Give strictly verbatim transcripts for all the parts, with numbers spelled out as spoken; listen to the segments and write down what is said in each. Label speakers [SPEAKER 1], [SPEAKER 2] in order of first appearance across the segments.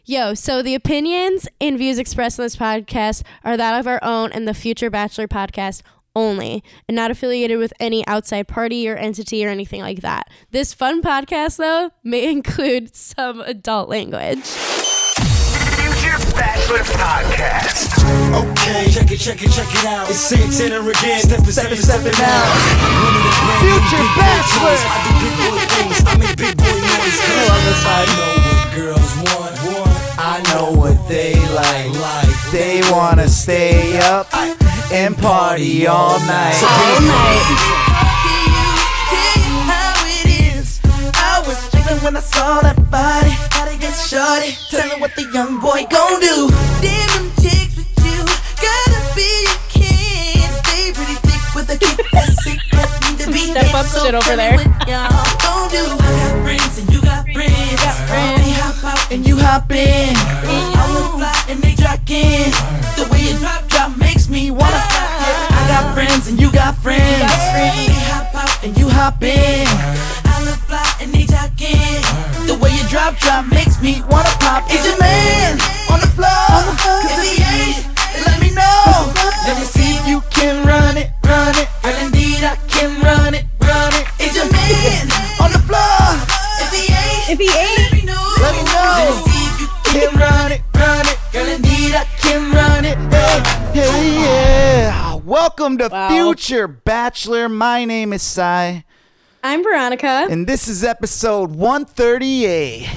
[SPEAKER 1] Yo, so the opinions and views expressed in this podcast are that of our own and the Future Bachelor podcast only, and not affiliated with any outside party or entity or anything like that. This fun podcast, though, may include some adult language.
[SPEAKER 2] Future Bachelor Podcast.
[SPEAKER 3] Okay, check it, check it, check it out. It's Santana again. Step to step, stepping out.
[SPEAKER 4] Future Bachelor.
[SPEAKER 3] I do big boy things. I make big boy noise.
[SPEAKER 4] I love this side.
[SPEAKER 3] I know what girls want. want.
[SPEAKER 4] I know what they like.
[SPEAKER 3] Like
[SPEAKER 4] They wanna stay up and party all night.
[SPEAKER 1] All night.
[SPEAKER 4] I was tripping when I saw that body. Gotta get shorty. Tell me what the young boy gon' do. Damn them chicks with you. Gotta be a kid. Stay pretty thick with a kick that's sick. Need to be
[SPEAKER 1] Step up shit over there.
[SPEAKER 4] Y'all gon' do. I got friends and you got friends. You got friends. They hop out and you hop in. I look fly and they jock in. The way you drop drop makes me wanna. I got friends and you got friends. They hop out and you hop in. I look fly and they jock in. The way you drop drop makes me wanna pop. Is your man on the floor? If he ain't, then let me know. Let me see if you can run it, run it. Girl, indeed I can run it, run it. Is your man on the floor? If he ain't,
[SPEAKER 1] If he ain't,
[SPEAKER 4] let me know. Let me know. Let me see if you can run it, run it. Girl, indeed I can run it. Hey, hey, yeah. Welcome to
[SPEAKER 1] Wow.
[SPEAKER 4] Future Bachelor. My name is Sai,
[SPEAKER 1] I'm Veronica.
[SPEAKER 4] and this is episode one thirty-eight.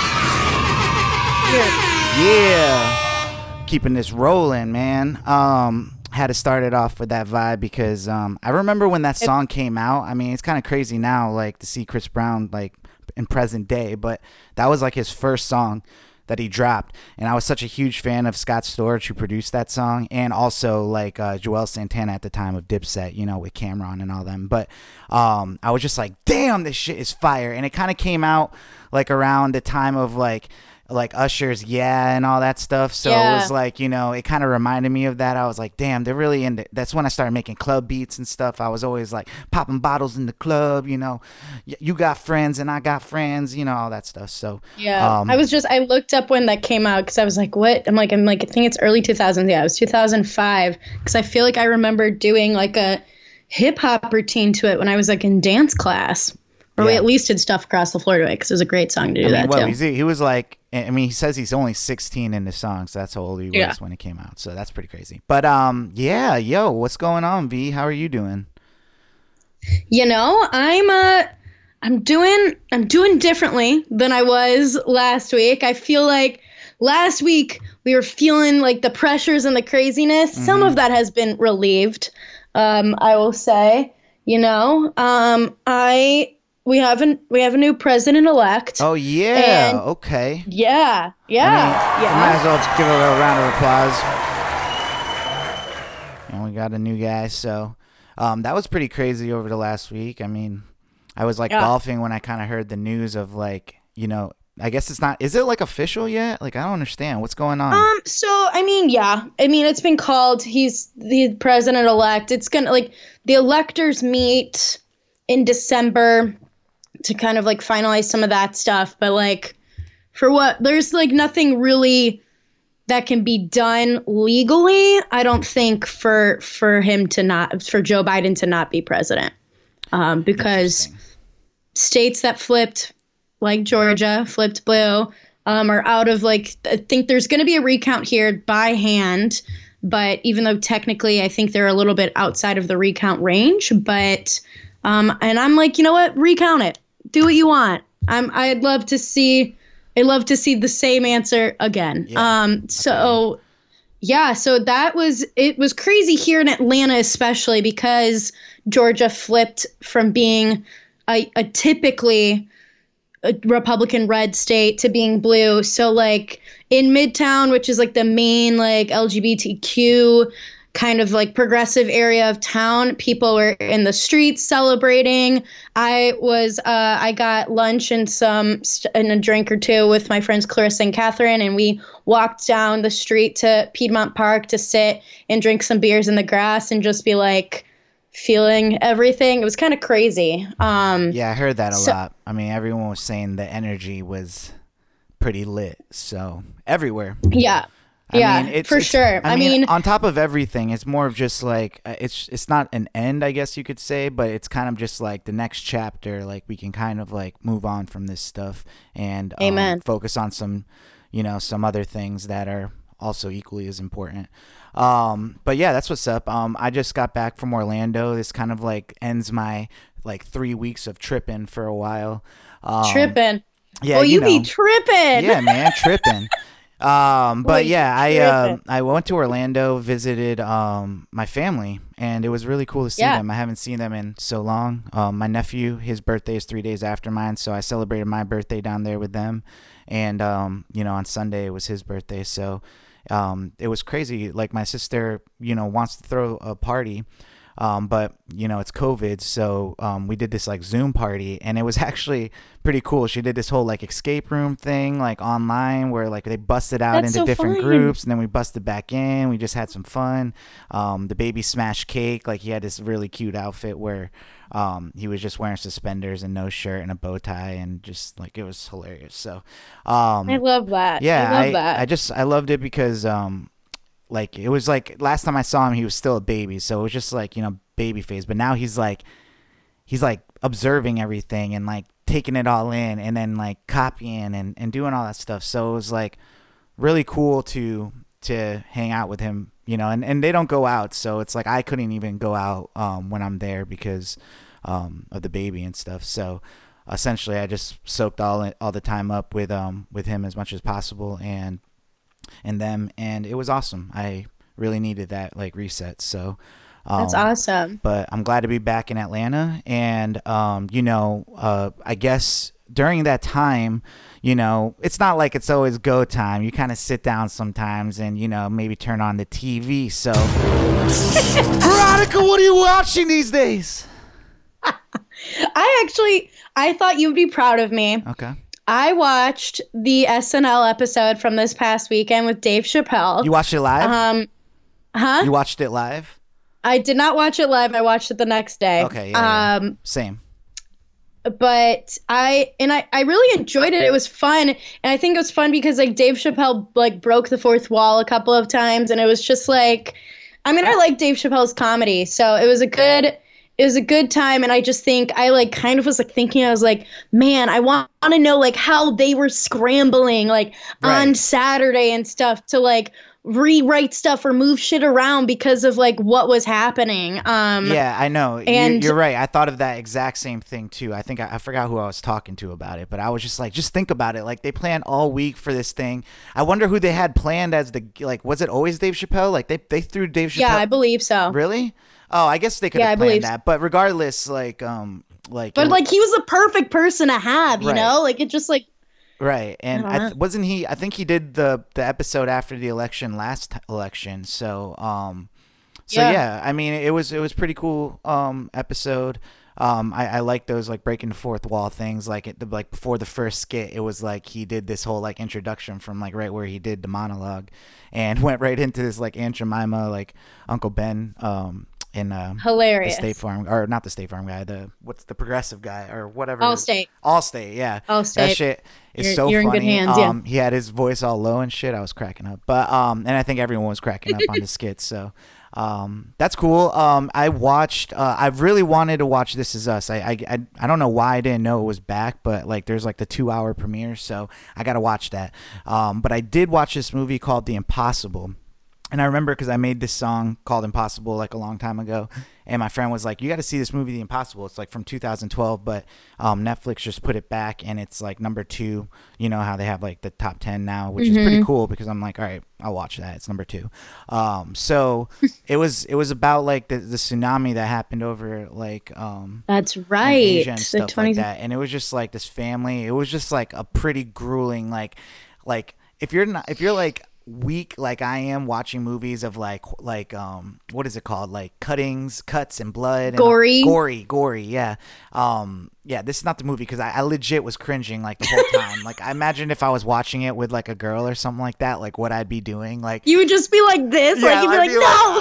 [SPEAKER 4] Yeah. Keeping this rolling, man. Um, had to start it off with that vibe because um, I remember when that song came out. I mean, it's kind of crazy now, like to see Chris Brown like in present day, but that was like his first song that he dropped, and I was such a huge fan of Scott Storch, who produced that song, and also like uh, Joel Santana at the time of Dipset, you know, with Cameron and all them. But um, I was just like, damn, this shit is fire, and it kind of came out like around the time of like like Usher's Yeah and all that stuff, so
[SPEAKER 1] Yeah.
[SPEAKER 4] it was like, you know, it kind of reminded me of that. I was like, damn, they're really into. That's when I started making club beats and stuff. I was always like popping bottles in the club, you know. Y- you got friends and I got friends, you know, all that stuff. So
[SPEAKER 1] Yeah,
[SPEAKER 4] um,
[SPEAKER 1] I was just I looked up when that came out because I was like, what? I'm like I'm like I think it's early two thousands. Yeah, it was two thousand five because I feel like I remember doing like a hip hop routine to it when I was like in dance class, or we
[SPEAKER 4] Yeah.
[SPEAKER 1] at least did Stuff Across the Floor to it because it was a great song to do
[SPEAKER 4] I mean,
[SPEAKER 1] that
[SPEAKER 4] well,
[SPEAKER 1] too.
[SPEAKER 4] he's, he was like, I mean, he says he's only sixteen in the song, so that's how old he was
[SPEAKER 1] Yeah.
[SPEAKER 4] when it came out. So that's pretty crazy. But um, yeah, yo, what's going on, V? How are you doing?
[SPEAKER 1] You know, I'm uh I'm doing I'm doing differently than I was last week. I feel like last week we were feeling like the pressures and the craziness. Some of that has been relieved. Um, I will say, you know, um, I we have an we have a new president elect.
[SPEAKER 4] Oh yeah,
[SPEAKER 1] And-
[SPEAKER 4] okay.
[SPEAKER 1] Yeah, yeah,
[SPEAKER 4] I mean,
[SPEAKER 1] yeah.
[SPEAKER 4] might as well give a little round of applause. And we got a new guy, so um, that was pretty crazy over the last week. I mean, I was like
[SPEAKER 1] Yeah.
[SPEAKER 4] golfing when I kind of heard the news of like, you know, I guess it's not. Is it like official yet? Like I don't understand what's going on.
[SPEAKER 1] Um, so I mean, yeah. I mean, it's been called. He's the president elect. It's gonna like the electors meet in December to kind of like finalize some of that stuff. But like, for what? There's like nothing really that can be done legally. I don't think for for him to not for Joe Biden to not be president, um, because
[SPEAKER 4] Interesting.
[SPEAKER 1] states that flipped, like Georgia, flipped blue, um, are out of like, I think there's going to be a recount here by hand, but even though technically I think they're a little bit outside of the recount range, but, um, and I'm like, you know what, recount it, do what you want. I'm, I'd love to see, I'd love to see the same answer again.
[SPEAKER 4] Yeah,
[SPEAKER 1] um, so yeah, so that was, it was crazy here in Atlanta, especially because Georgia flipped from being a, a typically a Republican red state to being blue. So like in Midtown, which is like the main like L G B T Q kind of like progressive area of town, people were in the streets celebrating. I was uh, I got lunch and some st- and a drink or two with my friends Clarissa and Catherine, and we walked down the street to Piedmont Park to sit and drink some beers in the grass and just be like feeling everything. It was kind of crazy. Um,
[SPEAKER 4] Yeah, I heard that a
[SPEAKER 1] So-
[SPEAKER 4] lot. I mean, everyone was saying the energy was
[SPEAKER 5] pretty lit. So everywhere.
[SPEAKER 1] Yeah.
[SPEAKER 5] I
[SPEAKER 1] yeah,
[SPEAKER 5] mean, it's,
[SPEAKER 1] for
[SPEAKER 5] it's,
[SPEAKER 1] sure.
[SPEAKER 5] I,
[SPEAKER 1] I
[SPEAKER 5] mean,
[SPEAKER 1] mean,
[SPEAKER 5] on top of everything, it's more of just like uh, it's it's not an end, I guess you could say, but it's kind of just like the next chapter. Like we can kind of like move on from this stuff and um,
[SPEAKER 1] Amen.
[SPEAKER 5] focus on some, you know, some other things that are also equally as important. Um, but yeah, that's what's up. Um, I just got back from Orlando. This kind of like ends my like three weeks of tripping for a while. Um,
[SPEAKER 1] tripping.
[SPEAKER 5] Yeah,
[SPEAKER 1] Oh, you,
[SPEAKER 5] you know,
[SPEAKER 1] be tripping.
[SPEAKER 5] Yeah, man, tripping. Um, but
[SPEAKER 1] Boy,
[SPEAKER 5] yeah, I uh,
[SPEAKER 1] tripping.
[SPEAKER 5] I went to Orlando, visited um my family, and it was really cool to see
[SPEAKER 1] Yeah.
[SPEAKER 5] them. I haven't seen them in so long. Um, my nephew, his birthday is three days after mine, so I celebrated my birthday down there with them, and um, you know, on Sunday it was his birthday, so um, it was crazy. Like my sister, you know, wants to throw a party. Um, but you know, it's COVID. So, um, we did this like Zoom party and it was actually pretty cool. She did this whole like escape room thing, like online where like they busted out
[SPEAKER 1] That's
[SPEAKER 5] into
[SPEAKER 1] so
[SPEAKER 5] different
[SPEAKER 1] fun.
[SPEAKER 5] groups and then we busted back in. We just had some fun. Um, the baby smashed cake. Like he had this really cute outfit where, um, he was just wearing suspenders and no shirt and a bow tie and just like, it was hilarious. So, um,
[SPEAKER 1] I love that.
[SPEAKER 5] yeah,
[SPEAKER 1] I love
[SPEAKER 5] I,
[SPEAKER 1] that.
[SPEAKER 5] I just, I loved it because, um, like it was like last time I saw him, he was still a baby, so it was just like, you know, baby phase. But now he's like, he's like observing everything and like taking it all in, and then like copying and, and doing all that stuff. So it was like really cool to to hang out with him, you know. And, and they don't go out, so it's like I couldn't even go out um, when I'm there because um, of the baby and stuff. So essentially, I just soaked all all the time up with um with him as much as possible and. and them, and it was awesome. I really needed that like reset. So um,
[SPEAKER 1] That's awesome.
[SPEAKER 5] but I'm glad to be back in Atlanta, and um, you know, uh, I guess during that time, you know, it's not like it's always go time. You kind of sit down sometimes and, you know, maybe turn on the T V. So Veronica, what are you watching these days?
[SPEAKER 1] I actually, I thought you would be proud of me.
[SPEAKER 5] Okay.
[SPEAKER 1] I watched the S N L episode from this past weekend with Dave Chappelle.
[SPEAKER 5] You watched it live?
[SPEAKER 1] Um, huh?
[SPEAKER 5] You watched it live?
[SPEAKER 1] I did not watch it live. I watched it the next day.
[SPEAKER 5] Okay. Yeah, yeah.
[SPEAKER 1] Um,
[SPEAKER 5] Same.
[SPEAKER 1] but I and I, I really enjoyed it. It was fun, and I think it was fun because like Dave Chappelle like broke the fourth wall a couple of times, and it was just like, I mean, I like Dave Chappelle's comedy, so it was a good. It was a good time, and I just think I like kind of was like thinking, I was like, man, I want to know like how they were scrambling like on
[SPEAKER 5] Right.
[SPEAKER 1] Saturday and stuff to like rewrite stuff or move shit around because of like what was happening. Um,
[SPEAKER 5] Yeah, I know.
[SPEAKER 1] and-
[SPEAKER 5] you're, you're right. I thought of that exact same thing too. I think I, I forgot who I was talking to about it, but I was just like, just think about it. Like they planned all week for this thing. I wonder who they had planned as the like. Was it always Dave Chappelle? Like they they threw Dave Chappelle.
[SPEAKER 1] yeah, I believe so.
[SPEAKER 5] Really? Oh, I guess they could
[SPEAKER 1] Yeah,
[SPEAKER 5] have
[SPEAKER 1] I
[SPEAKER 5] planned
[SPEAKER 1] believe-
[SPEAKER 5] that. But regardless, like um, like
[SPEAKER 1] But
[SPEAKER 5] it-
[SPEAKER 1] like he was the perfect person to have, you
[SPEAKER 5] Right.
[SPEAKER 1] know? Like it just like
[SPEAKER 5] right, and I
[SPEAKER 1] Uh-huh.
[SPEAKER 5] th- wasn't he? I think he did the the episode after the election last election. So um, so yeah,
[SPEAKER 1] Yeah.
[SPEAKER 5] I mean, it was it was pretty cool um episode. Um, I, I like those like breaking the fourth wall things. Like it, the, like before the first skit, it was like he did this whole like introduction from like right where he did the monologue, and went right into this like Aunt Jemima, like Uncle Ben, um, in um,
[SPEAKER 1] hilarious.
[SPEAKER 5] the State Farm, or not the State Farm guy, the what's the Progressive guy or whatever.
[SPEAKER 1] Allstate.
[SPEAKER 5] Allstate, yeah.
[SPEAKER 1] Allstate.
[SPEAKER 5] That shit is
[SPEAKER 1] You're-
[SPEAKER 5] so
[SPEAKER 1] you're in
[SPEAKER 5] funny.
[SPEAKER 1] good hands, yeah.
[SPEAKER 5] Um, he had his voice all low and shit. I was cracking up, but um, and I think everyone was cracking up on the skits. So, um, that's cool. Um, I watched. Uh, I really wanted to watch This Is Us. I, I I I don't know why I didn't know it was back, but like there's like the two hour premiere, so I gotta watch that. Um, but I did watch this movie called The Impossible. And I remember because I made this song called Impossible like a long time ago. And my friend was like, you got to see this movie, The Impossible. It's like from two thousand twelve, but um, Netflix just put it back and it's like number two. You know how they have like the top ten now, which is pretty cool because I'm like, all right, I'll watch that. It's number two. Um, so it was it was about like the, the tsunami that happened over like um,
[SPEAKER 1] That's
[SPEAKER 5] in
[SPEAKER 1] right.
[SPEAKER 5] Asia and
[SPEAKER 1] The
[SPEAKER 5] stuff
[SPEAKER 1] twenty
[SPEAKER 5] like that. And it was just like this family. It was just like a pretty grueling, like, like if you're not, if you're like weak like I am watching movies of like, like um, what is it called? Like cuttings, cuts and blood, and
[SPEAKER 1] Gory.
[SPEAKER 5] gory, gory. Yeah, um, yeah. This is not the movie because I, I legit was cringing like the whole time. Like I imagine if I was watching it with like a girl or something like that, like what I'd be doing. Like
[SPEAKER 1] You would just be like this, like you'd be
[SPEAKER 5] I'd
[SPEAKER 1] like, no.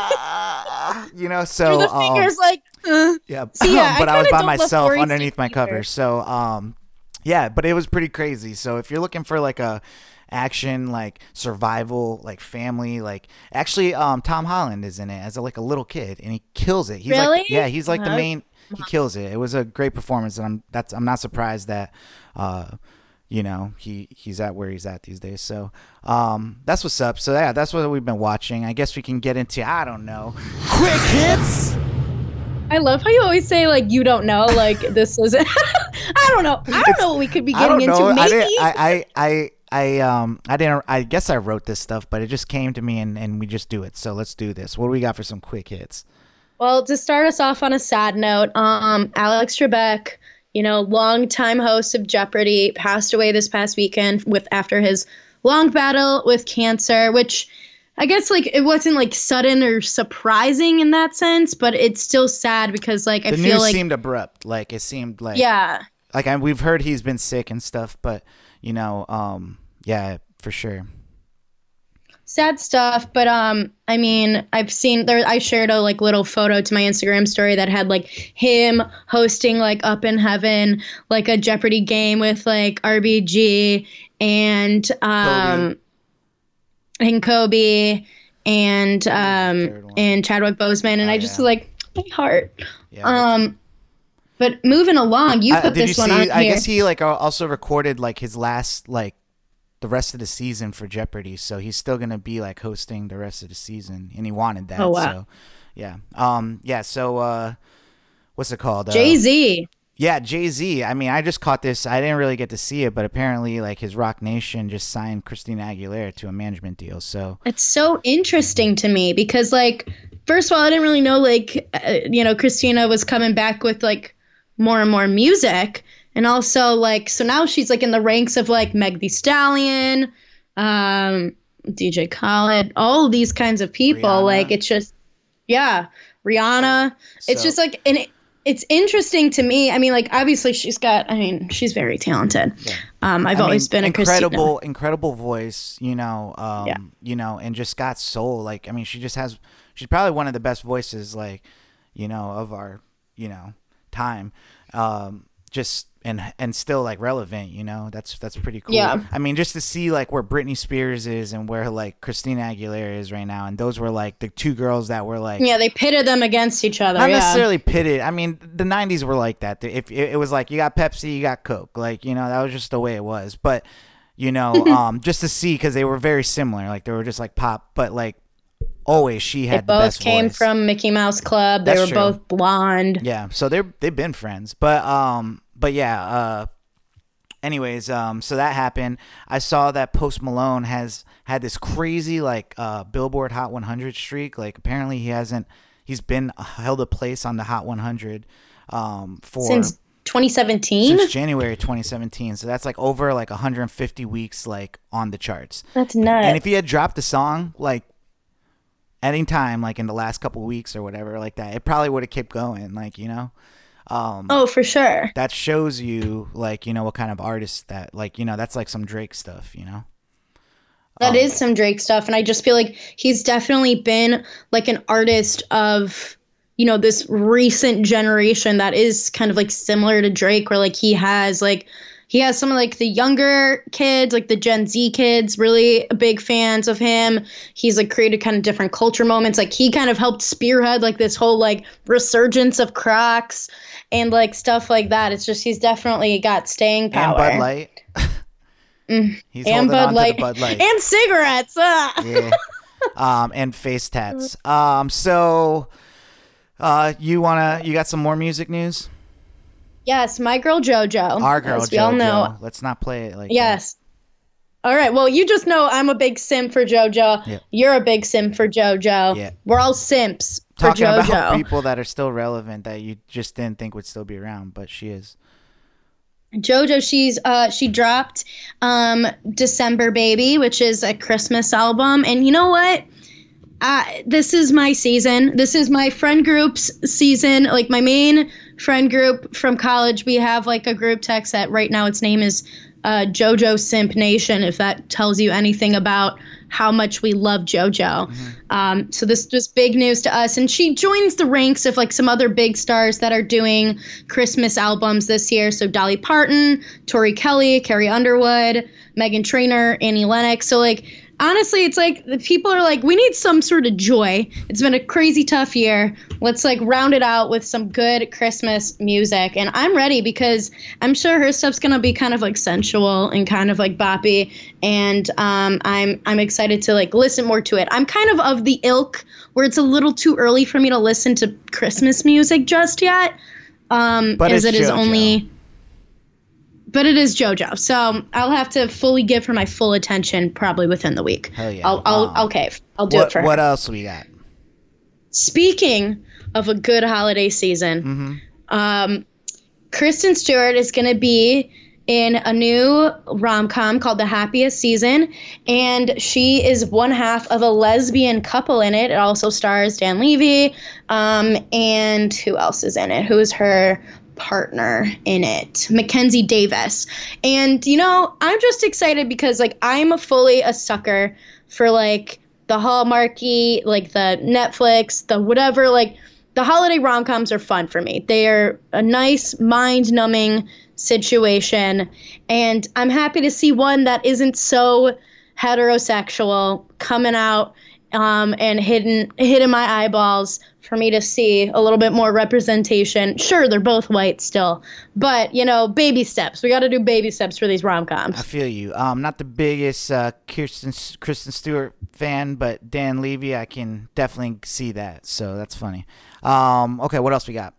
[SPEAKER 5] "Ah," you know. So
[SPEAKER 1] Through the
[SPEAKER 5] um,
[SPEAKER 1] fingers like uh.
[SPEAKER 5] yeah,
[SPEAKER 1] So, yeah,
[SPEAKER 5] but
[SPEAKER 1] I
[SPEAKER 5] I, was
[SPEAKER 1] kinda
[SPEAKER 5] by
[SPEAKER 1] don't love
[SPEAKER 5] myself
[SPEAKER 1] gory
[SPEAKER 5] underneath my
[SPEAKER 1] stuff either.
[SPEAKER 5] cover. So um, Yeah, but it was pretty crazy. So if you're looking for like a action, like survival, like family, like actually, um, Tom Holland is in it as a, like a little kid, and he kills it. He's
[SPEAKER 1] Really?
[SPEAKER 5] Like, yeah, he's like the
[SPEAKER 1] Uh-huh.
[SPEAKER 5] main. He kills it. It was a great performance, and I'm that's I'm not surprised that, uh, you know, he he's at where he's at these days. So, um, that's what's up. So yeah, that's what we've been watching. I guess we can get into I don't know, quick hits.
[SPEAKER 1] I love how you always say like you don't know, like this is. I don't know. I don't know what we could be
[SPEAKER 5] I
[SPEAKER 1] getting
[SPEAKER 5] don't know.
[SPEAKER 1] into.
[SPEAKER 5] I,
[SPEAKER 1] Maybe.
[SPEAKER 5] didn't, I, I, I, I, um, I didn't. I guess I wrote this stuff, but it just came to me, and, and we just do it. So let's do this. What do we got for some quick hits?
[SPEAKER 1] Well, to start us off on a sad note, um, Alex Trebek, you know, longtime host of Jeopardy, passed away this past weekend with after his long battle with cancer, which I guess like it wasn't like sudden or surprising in that sense, but it's still sad because like I
[SPEAKER 5] The
[SPEAKER 1] feel
[SPEAKER 5] news
[SPEAKER 1] like
[SPEAKER 5] seemed abrupt. Like it seemed like
[SPEAKER 1] yeah.
[SPEAKER 5] like I, we've heard he's been sick and stuff, but you know, um, yeah, for sure.
[SPEAKER 1] Sad stuff, but um, I mean, I've seen there. I shared a like little photo to my Instagram story that had like him hosting like Up in Heaven, like a Jeopardy game with like R B G and um,
[SPEAKER 5] Kobe.
[SPEAKER 1] and Kobe and um
[SPEAKER 5] third one.
[SPEAKER 1] and Chadwick Boseman, and
[SPEAKER 5] Oh,
[SPEAKER 1] I just
[SPEAKER 5] yeah.
[SPEAKER 1] was like my heart.
[SPEAKER 5] Yeah,
[SPEAKER 1] Um, but moving along, you
[SPEAKER 5] Uh,
[SPEAKER 1] put
[SPEAKER 5] did
[SPEAKER 1] this
[SPEAKER 5] you
[SPEAKER 1] one
[SPEAKER 5] see?
[SPEAKER 1] on here.
[SPEAKER 5] I guess he like al- also recorded like his last like the rest of the season for Jeopardy, so he's still gonna be like hosting the rest of the season, and he wanted that.
[SPEAKER 1] Oh, wow.
[SPEAKER 5] So yeah, um, yeah. So uh, what's it called? Uh,
[SPEAKER 1] Jay Z.
[SPEAKER 5] Yeah, Jay-Z. I mean, I just caught this. I didn't really get to see it, but apparently, like, his Rock Nation just signed Christina Aguilera to a management deal. So,
[SPEAKER 1] It's so interesting to me because, like, first of all, I didn't really know, like, uh, you know, Christina was coming back with, like, more and more music. And also, like, so now she's, like, in the ranks of, like, Meg Thee Stallion, um, D J Khaled, all these kinds of people.
[SPEAKER 5] Rihanna.
[SPEAKER 1] Like, it's just, yeah, Rihanna. It's
[SPEAKER 5] So-
[SPEAKER 1] just, like, and it, it's interesting to me. I mean, like, obviously she's got, I mean, she's very talented. Um, I've
[SPEAKER 5] I
[SPEAKER 1] always
[SPEAKER 5] mean,
[SPEAKER 1] been a
[SPEAKER 5] incredible,
[SPEAKER 1] Christina.
[SPEAKER 5] incredible voice, you know, um,
[SPEAKER 1] Yeah.
[SPEAKER 5] you know, and just got soul. Like, I mean, she just has, she's probably one of the best voices, like, you know, of our, you know, time. Um, just, and, and still like relevant, you know, that's, that's pretty cool.
[SPEAKER 1] Yeah.
[SPEAKER 5] I mean, just to see like where Britney Spears is and where like Christina Aguilera is right now. And those were like the two girls that were like,
[SPEAKER 1] Yeah, they pitted them against each other.
[SPEAKER 5] not
[SPEAKER 1] yeah.
[SPEAKER 5] necessarily pitted. I mean, the nineties were like that. If it, it was like you got Pepsi, you got Coke, like, you know, that was just the way it was. But, you know, um, just to see, because they were very similar, like they were just like pop, but like always she
[SPEAKER 1] They
[SPEAKER 5] had the
[SPEAKER 1] both
[SPEAKER 5] best
[SPEAKER 1] came
[SPEAKER 5] voice.
[SPEAKER 1] from Mickey Mouse Club. They
[SPEAKER 5] That's
[SPEAKER 1] were
[SPEAKER 5] true.
[SPEAKER 1] both blonde.
[SPEAKER 5] Yeah, so they're they've been friends, but um, but yeah, uh, anyways, um, so that happened. I saw that Post Malone has had this crazy like uh Billboard Hot one hundred streak. Like apparently he hasn't, he's been held a place on the Hot one hundred um for
[SPEAKER 1] Since twenty seventeen?
[SPEAKER 5] since January twenty seventeen. So that's like over like one hundred fifty weeks like on the charts.
[SPEAKER 1] That's nuts.
[SPEAKER 5] And if he had dropped a song like any time like in the last couple weeks or whatever like that, it probably would have kept going. Like, you know, um,
[SPEAKER 1] oh, for sure.
[SPEAKER 5] that shows you like, you know, what kind of artist that like, you know, that's like some Drake stuff, you know?
[SPEAKER 1] That is some Drake stuff. And I just feel like he's definitely been like an artist of, you know, this recent generation that is kind of like similar to Drake, where like he has like, he has some of like the younger kids, like the Gen Z kids, really big fans of him. He's like created kind of different culture moments. Like he kind of helped spearhead like this whole like resurgence of Crocs and like stuff like that. It's just, he's definitely got staying power.
[SPEAKER 5] And Bud Light. He's
[SPEAKER 1] And
[SPEAKER 5] holding
[SPEAKER 1] Bud
[SPEAKER 5] on
[SPEAKER 1] Light.
[SPEAKER 5] to the Bud Light.
[SPEAKER 1] And cigarettes. Ah.
[SPEAKER 5] Yeah. Um, and face tats. Um, so uh, you wanna, you got some more music news?
[SPEAKER 1] Yes, my girl JoJo.
[SPEAKER 5] Our girl
[SPEAKER 1] as we all know.
[SPEAKER 5] JoJo. Let's not play it like that.
[SPEAKER 1] Yes. All right. Well, you just know I'm a big simp for JoJo.
[SPEAKER 5] Yeah.
[SPEAKER 1] You're a big simp for JoJo.
[SPEAKER 5] Yeah.
[SPEAKER 1] We're all simps for
[SPEAKER 5] Talking
[SPEAKER 1] JoJo.
[SPEAKER 5] about people that are still relevant that you just didn't think would still be around, but she is.
[SPEAKER 1] JoJo, she's uh she dropped um December Baby, which is a Christmas album, and you know what? Uh, this is my season. This is my friend group's season. Like my main friend group from college, we have like a group text that right now its name is uh, JoJo Simp Nation. If that tells you anything about how much we love JoJo. Mm-hmm. Um, so this was big news to us. And she joins the ranks of like some other big stars that are doing Christmas albums this year. So Dolly Parton, Tori Kelly, Carrie Underwood, Meghan Trainor, Annie Lennox. So like, honestly, it's like the people are like, we need some sort of joy. It's been a crazy tough year. Let's like round it out with some good Christmas music. And I'm ready because I'm sure her stuff's gonna be kind of like sensual and kind of like boppy. And um, I'm I'm excited to like listen more to it. I'm kind of of the ilk where it's a little too early for me to listen to Christmas music just yet. Um,
[SPEAKER 5] but
[SPEAKER 1] as it is
[SPEAKER 5] JoJo.
[SPEAKER 1] only. But it is JoJo, so I'll have to fully give her my full attention probably within the week.
[SPEAKER 5] Hell yeah.
[SPEAKER 1] I'll, I'll,
[SPEAKER 5] Um,
[SPEAKER 1] I'll cave. I'll do
[SPEAKER 5] what,
[SPEAKER 1] it for her.
[SPEAKER 5] What else we got?
[SPEAKER 1] Speaking of a good holiday season,
[SPEAKER 5] Mm-hmm.
[SPEAKER 1] um, Kristen Stewart is going to be in a new rom-com called The Happiest Season, and she is one half of a lesbian couple in it. It also stars Dan Levy, um, and who else is in it? Who is her partner in it? Mackenzie Davis. And you know, I'm just excited because like I'm a fully a sucker for like the Hallmarky, like the Netflix, the whatever, like the holiday rom-coms are fun for me. They are a nice mind-numbing situation, and I'm happy to see one that isn't so heterosexual coming out um, and hidden hitting my eyeballs for me to see a little bit more representation. Sure, they're both white still, but, you know, baby steps. We got to do baby steps for these rom-coms.
[SPEAKER 5] I feel you. Um, not the biggest uh, Kirsten Kristen Stewart fan, but Dan Levy, I can definitely see that. So that's funny. Um, okay, what else we got?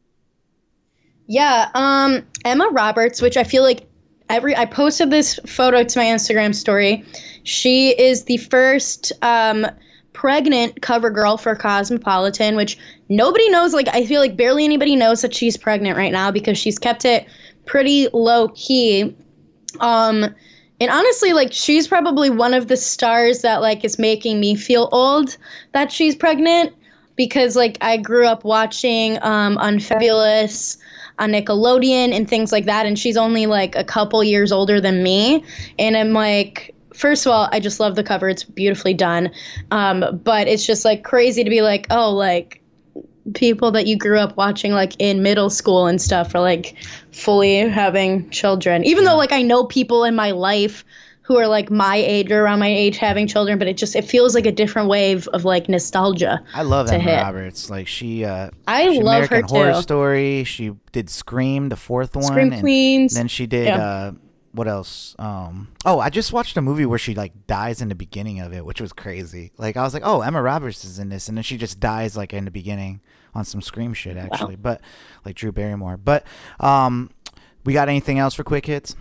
[SPEAKER 1] Yeah, um, Emma Roberts, which I feel like every I posted this photo to my Instagram story. She is the first um, pregnant cover girl for Cosmopolitan, which nobody knows. Like, I feel like barely anybody knows that she's pregnant right now because she's kept it pretty low key. Um, and honestly, like, she's probably one of the stars that like is making me feel old that she's pregnant because like I grew up watching um, Unfabulous on Nickelodeon and things like that, and she's only like a couple years older than me, and I'm like, first of all, I just love the cover. It's beautifully done. Um, but it's just like crazy to be like, oh, like people that you grew up watching like in middle school and stuff are like fully having children. Even though like I know people in my life who are like my age or around my age having children, but it just it feels like a different wave of like nostalgia.
[SPEAKER 5] I love
[SPEAKER 1] to
[SPEAKER 5] Emma
[SPEAKER 1] hit.
[SPEAKER 5] Roberts. Like she, uh,
[SPEAKER 1] I
[SPEAKER 5] she
[SPEAKER 1] love
[SPEAKER 5] American
[SPEAKER 1] her
[SPEAKER 5] Horror
[SPEAKER 1] too.
[SPEAKER 5] Story. She did Scream, the fourth one.
[SPEAKER 1] Scream
[SPEAKER 5] and
[SPEAKER 1] Queens.
[SPEAKER 5] Then she did.
[SPEAKER 1] Yeah.
[SPEAKER 5] Uh, what else? Um, oh, I just watched a movie where she like dies in the beginning of it, which was crazy. Like I was like, oh, Emma Roberts is in this, and then she just dies like in the beginning on some Scream shit actually,
[SPEAKER 1] Wow.
[SPEAKER 5] but like Drew Barrymore. But um, we got anything else for quick hits?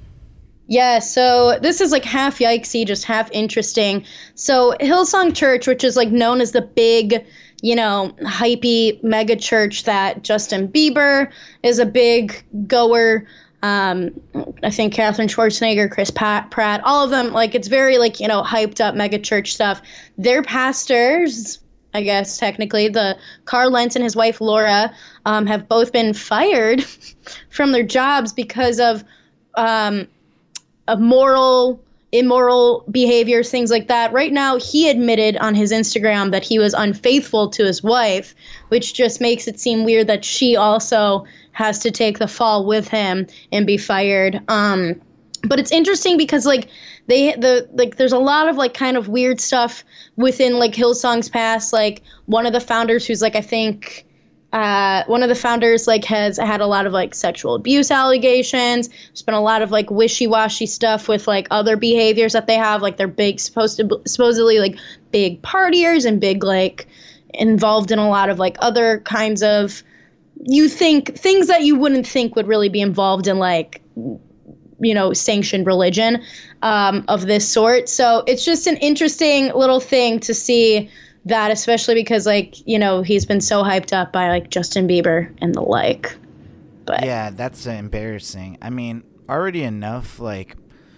[SPEAKER 1] Yeah, so this is like half yikesy, just half interesting. So Hillsong Church, which is like known as the big, you know, hypey mega church that Justin Bieber is a big goer. Um, I think Catherine Schwarzenegger, Chris Pat, Pratt, all of them, like it's very like, you know, hyped up mega church stuff. Their pastors, I guess technically, the Carl Lentz and his wife Laura, um, have both been fired from their jobs because of um, of moral, immoral behaviors, things like that. Right now, he admitted on his Instagram that he was unfaithful to his wife, which just makes it seem weird that she also has to take the fall with him and be fired. Um, but it's interesting because like they the like there's a lot of like kind of weird stuff within like Hillsong's past. Like one of the founders who's like I think uh, one of the founders like has had a lot of like sexual abuse allegations. There's been a lot of like wishy-washy stuff with like other behaviors that they have. Like they're big supposed to supposedly like big partiers and big like involved in a lot of like other kinds of you think things that you wouldn't think would really be involved in like, you know, sanctioned religion um, of this sort. So it's just an interesting little thing to see that, especially because like, you know, he's been so hyped up by like Justin Bieber and the like. But
[SPEAKER 5] Yeah, that's uh, embarrassing. I mean, already enough, like,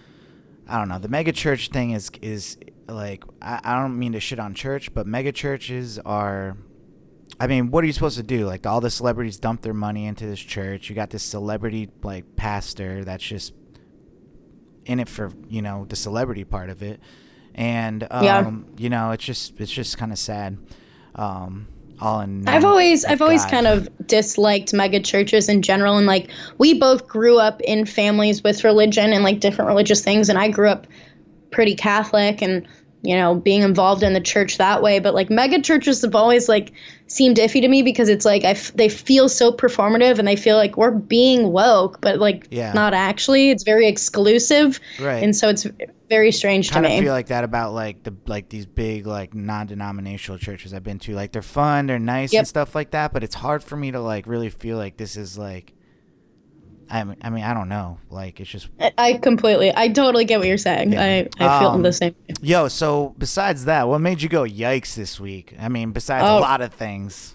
[SPEAKER 5] I don't know. The mega church thing is, is like, I, I don't mean to shit on church, but mega churches are, I mean, what are you supposed to do? Like, all the celebrities dump their money into this church. You got this celebrity, like, pastor that's just in it for, you know, the celebrity part of it. and um,
[SPEAKER 1] Yeah.
[SPEAKER 5] you know, it's just it's just kind of sad. Um, all in.
[SPEAKER 1] I've always
[SPEAKER 5] of
[SPEAKER 1] I've always
[SPEAKER 5] God.
[SPEAKER 1] kind of disliked mega churches in general, and like we both grew up in families with religion and like different religious things, and I grew up pretty Catholic and you know being involved in the church that way. But like mega churches have always like seemed iffy to me because it's like I f- they feel so performative and they feel like we're being woke, but like
[SPEAKER 5] Yeah.
[SPEAKER 1] not actually. It's very exclusive,
[SPEAKER 5] Right.
[SPEAKER 1] and so it's very strange
[SPEAKER 5] kind
[SPEAKER 1] to
[SPEAKER 5] of
[SPEAKER 1] me.
[SPEAKER 5] feel like that about like the like these big like non-denominational churches I've been to. Like they're fun, they're nice
[SPEAKER 1] Yep.
[SPEAKER 5] and stuff like that, but it's hard for me to like really feel like this is like I mean, I mean I don't know. Like it's just
[SPEAKER 1] I, I completely, I totally get what you're saying.
[SPEAKER 5] Yeah.
[SPEAKER 1] I I feel
[SPEAKER 5] Um,
[SPEAKER 1] the same.
[SPEAKER 5] yo, so besides that, what made you go yikes this week? I mean, besides
[SPEAKER 1] Oh.
[SPEAKER 5] a lot of things.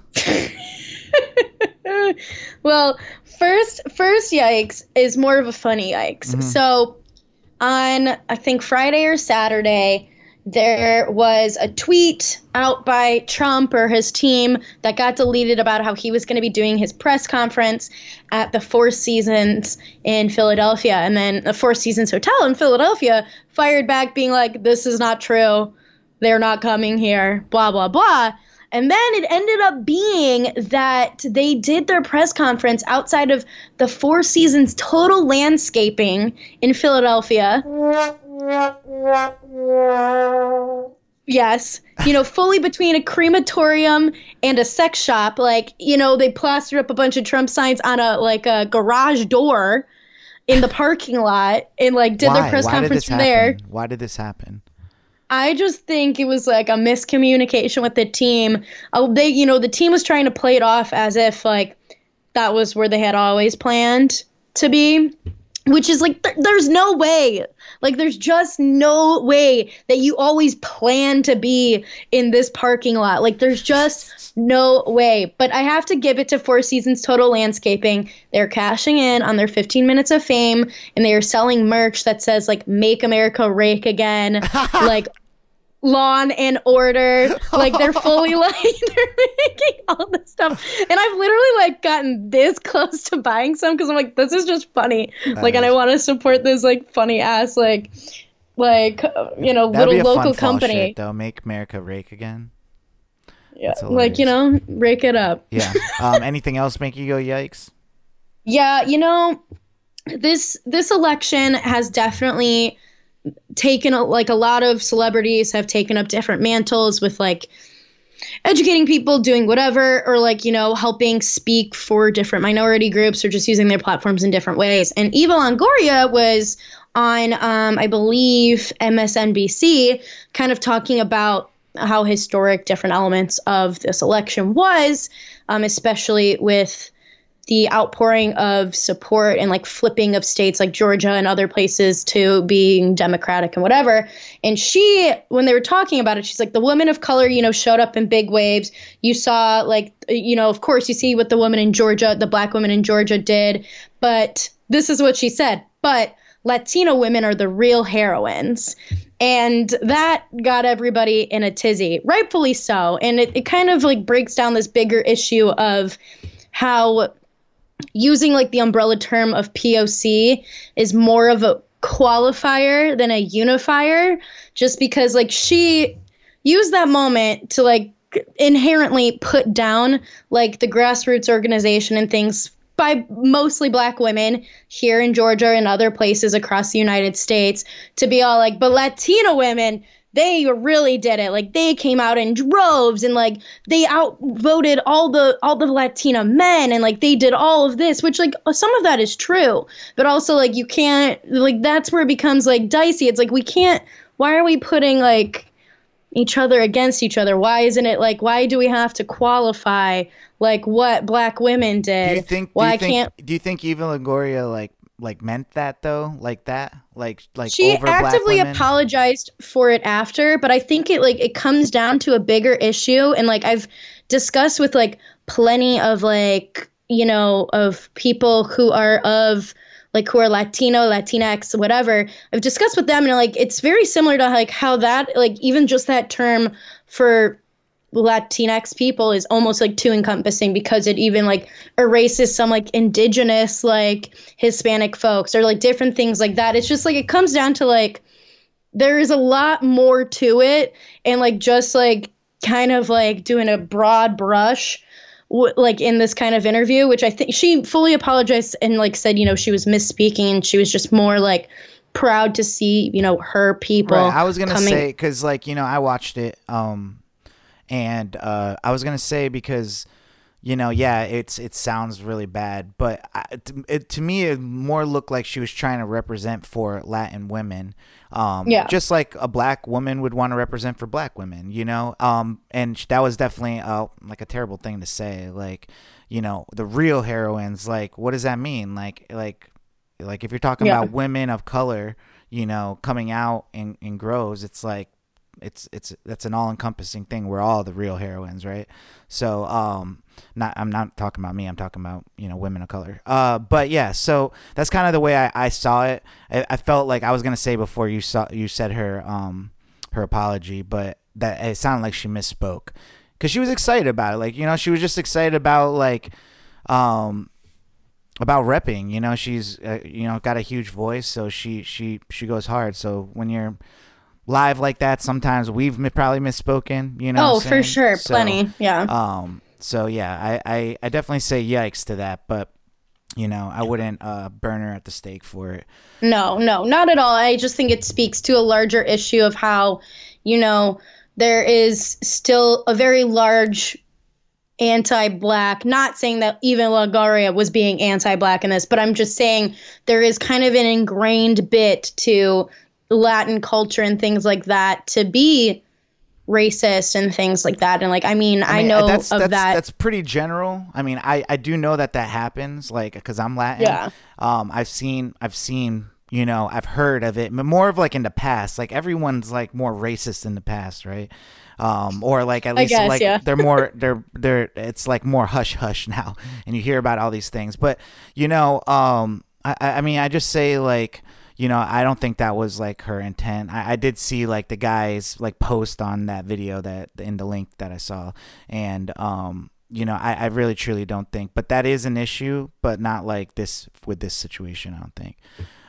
[SPEAKER 1] Well, first, first yikes is more of a funny yikes.
[SPEAKER 5] Mm-hmm.
[SPEAKER 1] So, on I think Friday or Saturday, there was a tweet out by Trump or his team that got deleted about how he was going to be doing his press conference at the Four Seasons in Philadelphia, and then the Four Seasons Hotel in Philadelphia fired back, being like, "This is not true. They're not coming here." Blah blah blah. And then it ended up being that they did their press conference outside of the Four Seasons Total Landscaping in Philadelphia. Yes. You know, fully between a crematorium and a sex shop. Like, you know, they plastered up a bunch of Trump signs on a, like, a garage door in the parking lot and, like, did
[SPEAKER 5] Why?
[SPEAKER 1] their press
[SPEAKER 5] Why did
[SPEAKER 1] conference
[SPEAKER 5] this
[SPEAKER 1] from
[SPEAKER 5] happen?
[SPEAKER 1] there.
[SPEAKER 5] Why did this happen?
[SPEAKER 1] I just think it was like a miscommunication with the team. Uh, they, you know, the team was trying to play it off as if like that was where they had always planned to be, which is like th- there's no way. Like there's just no way that you always plan to be in this parking lot. Like there's just no way. But I have to give it to Four Seasons Total Landscaping. They're cashing in on their fifteen minutes of fame, and they are selling merch that says like "Make America Rake Again," like Lawn and Order. Like they're fully like they're making all this stuff, and I've literally like gotten this close to buying some because I'm like, this is just funny. Like, and I want to support this like funny ass like like uh, you know
[SPEAKER 5] That'd be
[SPEAKER 1] little
[SPEAKER 5] a
[SPEAKER 1] local
[SPEAKER 5] fun fall
[SPEAKER 1] company.
[SPEAKER 5] shit, though. Make America rake again.
[SPEAKER 1] Yeah,
[SPEAKER 5] That's
[SPEAKER 1] like you know, rake it up.
[SPEAKER 5] Yeah. Um, anything else make you go yikes?
[SPEAKER 1] Yeah, you know, this this election has definitely taken a, like a lot of celebrities have taken up different mantles with like educating people, doing whatever, or like, you know, helping speak for different minority groups or just using their platforms in different ways. And Eva Longoria was on, um, I believe, M S N B C, kind of talking about how historic different elements of this election was, um, especially with the outpouring of support and like flipping of states like Georgia and other places to being Democratic and whatever. And she, when they were talking about it, she's like, the women of color, you know, showed up in big waves. You saw like, you know, of course you see what the woman in Georgia, the black woman in Georgia did. But this is what she said. But Latino women are the real heroines. And that got everybody in a tizzy, rightfully so. And it, it kind of like breaks down this bigger issue of how using like the umbrella term of P O C is more of a qualifier than a unifier, just because like she used that moment to like inherently put down like the grassroots organization and things by mostly black women here in Georgia and other places across the United States to be all like, but Latino women, they really did it. Like they came out in droves and like they outvoted all the all the Latina men and like they did all of this, which like some of that is true, but also like you can't like that's where it becomes like dicey. It's like we can't. Why are we putting like each other against each other? Why isn't it like why do we have to qualify like what black women did?
[SPEAKER 5] Do you think?
[SPEAKER 1] Why
[SPEAKER 5] do you think,
[SPEAKER 1] can't
[SPEAKER 5] Do you think Eva Longoria like like meant that though? Like that? Like like
[SPEAKER 1] she
[SPEAKER 5] over black
[SPEAKER 1] actively
[SPEAKER 5] women?
[SPEAKER 1] apologized for it after, but I think it like it comes down to a bigger issue, and like I've discussed with like plenty of like you know of people who are of like who are Latino, Latinx, whatever. I've discussed with them, and like it's very similar to like how that like even just that term for Latinx people is almost like too encompassing because it even like erases some like indigenous like Hispanic folks or like different things like that. It's just like it comes down to like there is a lot more to it, and like just like kind of like doing a broad brush w- like in this kind of interview, which I think she fully apologized and like said, you know, she was misspeaking and she was just more like proud to see, you know, her people.
[SPEAKER 5] Right. I was gonna
[SPEAKER 1] coming-
[SPEAKER 5] say because like, you know, I watched it um and uh I was gonna say because you know, yeah, it's it sounds really bad, but I, it, to me, it more looked like she was trying to represent for Latin women, um,
[SPEAKER 1] yeah.
[SPEAKER 5] just like a black woman would want to represent for black women, you know. Um, and that was definitely uh, like a terrible thing to say. Like, you know, the real heroines. Like, what does that mean? Like, like, like if you're talking
[SPEAKER 1] yeah.
[SPEAKER 5] about women of color, you know, coming out in, in grows, it's like. It's it's that's an all-encompassing thing. We're all the real heroines, right? So, um, not I'm not talking about me. I'm talking about you know women of color. Uh, but yeah, so that's kind of the way I, I saw it. I, I felt like I was gonna say before you saw you said her um her apology, but that it sounded like she misspoke because she was excited about it. Like you know she was just excited about like um about repping. You know she's uh, you know got a huge voice, so she she she goes hard. So when you're live like that, sometimes we've probably misspoken, you know.
[SPEAKER 1] Oh, for sure,
[SPEAKER 5] so,
[SPEAKER 1] plenty, yeah.
[SPEAKER 5] Um. So yeah, I, I I definitely say yikes to that, but you know, I wouldn't uh burn her at the stake for it.
[SPEAKER 1] No, no, not at all. I just think it speaks to a larger issue of how, you know, there is still a very large anti-black, not saying that Eva Longoria was being anti-black in this, but I'm just saying there is kind of an ingrained bit to Latin culture and things like that to be racist and things like that. And like, I mean, I, mean, I know
[SPEAKER 5] that's,
[SPEAKER 1] of
[SPEAKER 5] that's,
[SPEAKER 1] that.
[SPEAKER 5] That's pretty general. I mean, I, I do know that that happens, like, because I'm Latin.
[SPEAKER 1] Yeah.
[SPEAKER 5] Um, I've seen, I've seen, you know, I've heard of it, but more of like in the past. Like everyone's like more racist in the past, right? Um, or like at least
[SPEAKER 1] guess,
[SPEAKER 5] like
[SPEAKER 1] yeah.
[SPEAKER 5] they're more they're they're it's like more hush hush now, and you hear about all these things. But you know, um, I I mean, I just say like. You know, I don't think that was like her intent. I, I did see like the guys like post on that video that in the link that I saw, and um, you know, I, I really truly don't think. But that is an issue, but not like this with this situation. I don't think.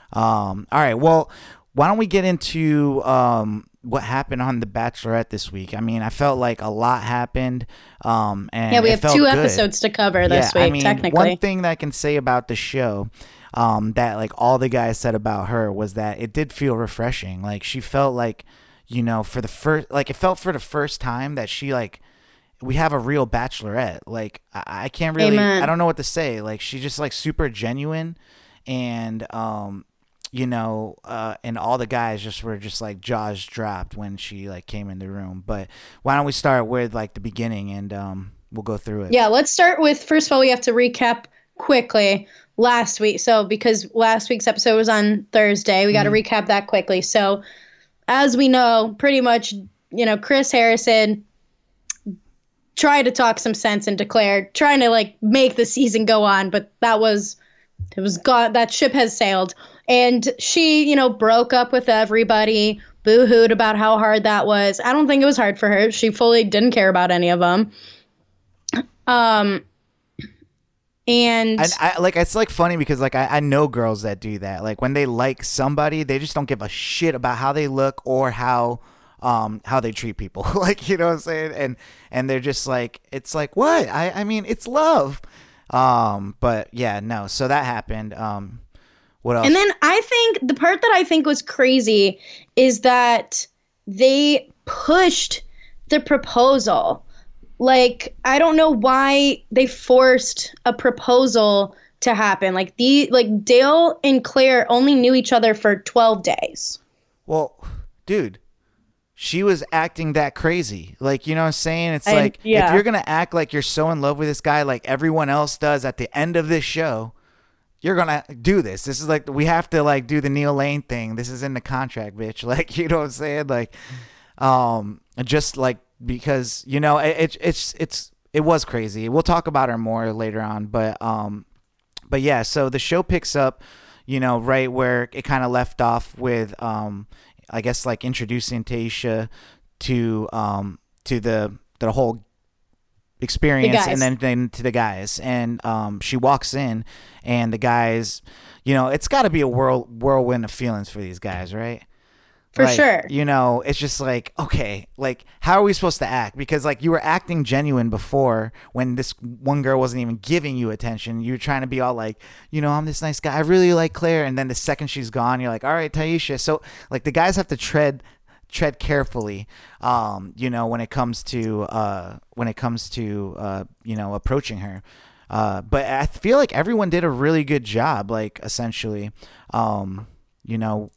[SPEAKER 5] Um, all right, well, why don't we get into um what happened on The Bachelorette this week? I mean, I felt like a lot happened. Um, and
[SPEAKER 1] yeah, we
[SPEAKER 5] it
[SPEAKER 1] have two
[SPEAKER 5] felt good.
[SPEAKER 1] episodes to cover this
[SPEAKER 5] yeah,
[SPEAKER 1] week.
[SPEAKER 5] I mean,
[SPEAKER 1] technically,
[SPEAKER 5] one thing that I can say about the show. Um, that like all the guys said about her was that it did feel refreshing. Like she felt like, you know, for the first, like it felt for the first time that she like, we have a real bachelorette. Like I, I can't really,
[SPEAKER 1] Amen.
[SPEAKER 5] I don't know what to say. Like she's just like super genuine, and um, you know, uh, and all the guys just were just like jaws dropped when she like came in the room. But why don't we start with like the beginning and um, we'll go through it.
[SPEAKER 1] Yeah, let's start with first of all we have to recap quickly. Last week, so because last week's episode was on Thursday, we got to mm-hmm. recap that quickly. So, as we know, pretty much, you know, Chris Harrison tried to talk some sense and declared, trying to like make the season go on, but that was, it was gone. That ship has sailed, and she, you know, broke up with everybody, boo-hooed about how hard that was. I don't think it was hard for her. She fully didn't care about any of them. Um. And
[SPEAKER 5] I, I like it's like funny because like I, I know girls that do that. Like when they like somebody, they just don't give a shit about how they look or how um how they treat people. Like, you know what I'm saying? And and they're just like, it's like, what? I I mean, it's love. Um but yeah, no. So that happened. Um what else?
[SPEAKER 1] And then I think the part that I think was crazy is that they pushed the proposal. Like, I don't know why they forced a proposal to happen. Like the like Dale and Claire only knew each other for twelve days.
[SPEAKER 5] Well, dude, she was acting that crazy. Like, you know what I'm saying? It's
[SPEAKER 1] I,
[SPEAKER 5] like
[SPEAKER 1] yeah.
[SPEAKER 5] if you're going to act like you're so in love with this guy like everyone else does at the end of this show, you're going to do this. This is like we have to like do the Neil Lane thing. This is in the contract, bitch. Like, you know what I'm saying? Like um just like because you know it, it it's it's it was crazy. We'll talk about her more later on, but um but yeah, so the show picks up, you know, right where it kind of left off with um I guess like introducing Tayshia to um to the the whole experience,
[SPEAKER 1] the
[SPEAKER 5] and then, then to the guys, and um she walks in and the guys, you know, it's got to be a whirl, whirlwind of feelings for these guys, right?
[SPEAKER 1] For
[SPEAKER 5] like,
[SPEAKER 1] sure.
[SPEAKER 5] You know, it's just like, okay, like, how are we supposed to act? Because, like, you were acting genuine before when this one girl wasn't even giving you attention. You were trying to be all like, you know, I'm this nice guy. I really like Claire. And then the second she's gone, you're like, all right, Taisha. So, like, the guys have to tread tread carefully, um, you know, when it comes to, uh, when it comes to, uh, you know, approaching her. Uh, but I feel like everyone did a really good job, like, essentially, um, you know,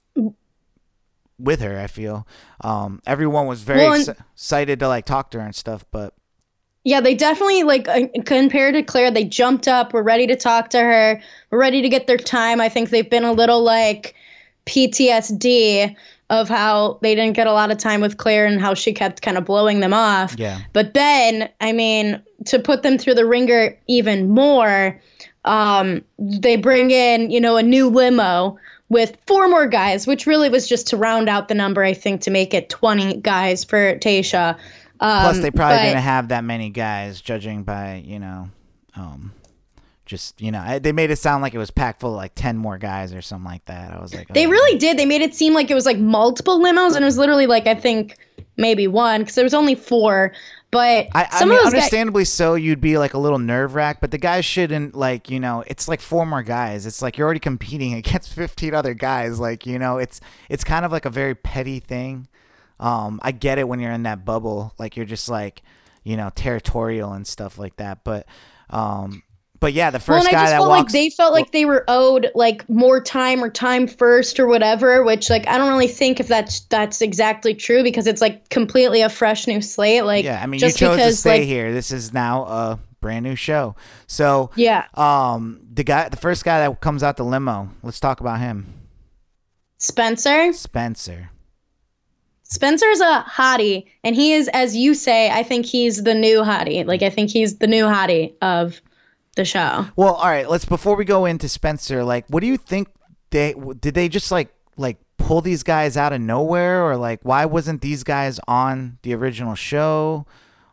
[SPEAKER 5] with her. I feel um everyone was very
[SPEAKER 1] well, and,
[SPEAKER 5] ex- excited to like talk to her and stuff, but
[SPEAKER 1] yeah, they definitely, like, uh, compared to Claire, they jumped up, were ready to talk to her, were ready to get their time. I think they've been a little like P T S D of how they didn't get a lot of time with Claire and how she kept kind of blowing them off.
[SPEAKER 5] Yeah.
[SPEAKER 1] But then, I mean, to put them through the ringer even more, um they bring in, you know, a new limo with four more guys, which really was just to round out the number, I think, to make it twenty guys for Tayshia. Um,
[SPEAKER 5] plus they probably
[SPEAKER 1] but,
[SPEAKER 5] didn't have that many guys, judging by, you know, um, just, you know, I- they made it sound like it was packed full of like ten more guys or something like that. I was like, oh,
[SPEAKER 1] They really did. They made it seem like it was like multiple limos, and it was literally like, I think maybe one, because there was only four. But
[SPEAKER 5] I, I
[SPEAKER 1] some
[SPEAKER 5] mean,
[SPEAKER 1] of those
[SPEAKER 5] understandably so, you'd be like a little nerve wracked, but the guys shouldn't, like, you know, it's like four more guys. It's like you're already competing against fifteen other guys. Like, you know, it's it's kind of like a very petty thing. Um, I get it when you're in that bubble, like you're just like, you know, territorial and stuff like that. But, um, but yeah, the first
[SPEAKER 1] well, and I
[SPEAKER 5] guy
[SPEAKER 1] just
[SPEAKER 5] that
[SPEAKER 1] felt
[SPEAKER 5] walks,
[SPEAKER 1] like they felt like they were owed like more time or time first or whatever, which like I don't really think if that's that's exactly true, because it's like completely a fresh new slate. Like,
[SPEAKER 5] yeah, I mean,
[SPEAKER 1] just
[SPEAKER 5] you chose
[SPEAKER 1] because,
[SPEAKER 5] to stay
[SPEAKER 1] like,
[SPEAKER 5] here. This is now a brand new show. So
[SPEAKER 1] yeah,
[SPEAKER 5] um, the guy, the first guy that comes out the limo, let's talk about him.
[SPEAKER 1] Spencer.
[SPEAKER 5] Spencer.
[SPEAKER 1] Spencer's a hottie, and he is, as you say, I think he's the new hottie. Like, I think he's the new hottie of the show.
[SPEAKER 5] Well, all right, let's, before we go into Spencer, like, what do you think they, did they just like, like pull these guys out of nowhere, or like, why wasn't these guys on the original show?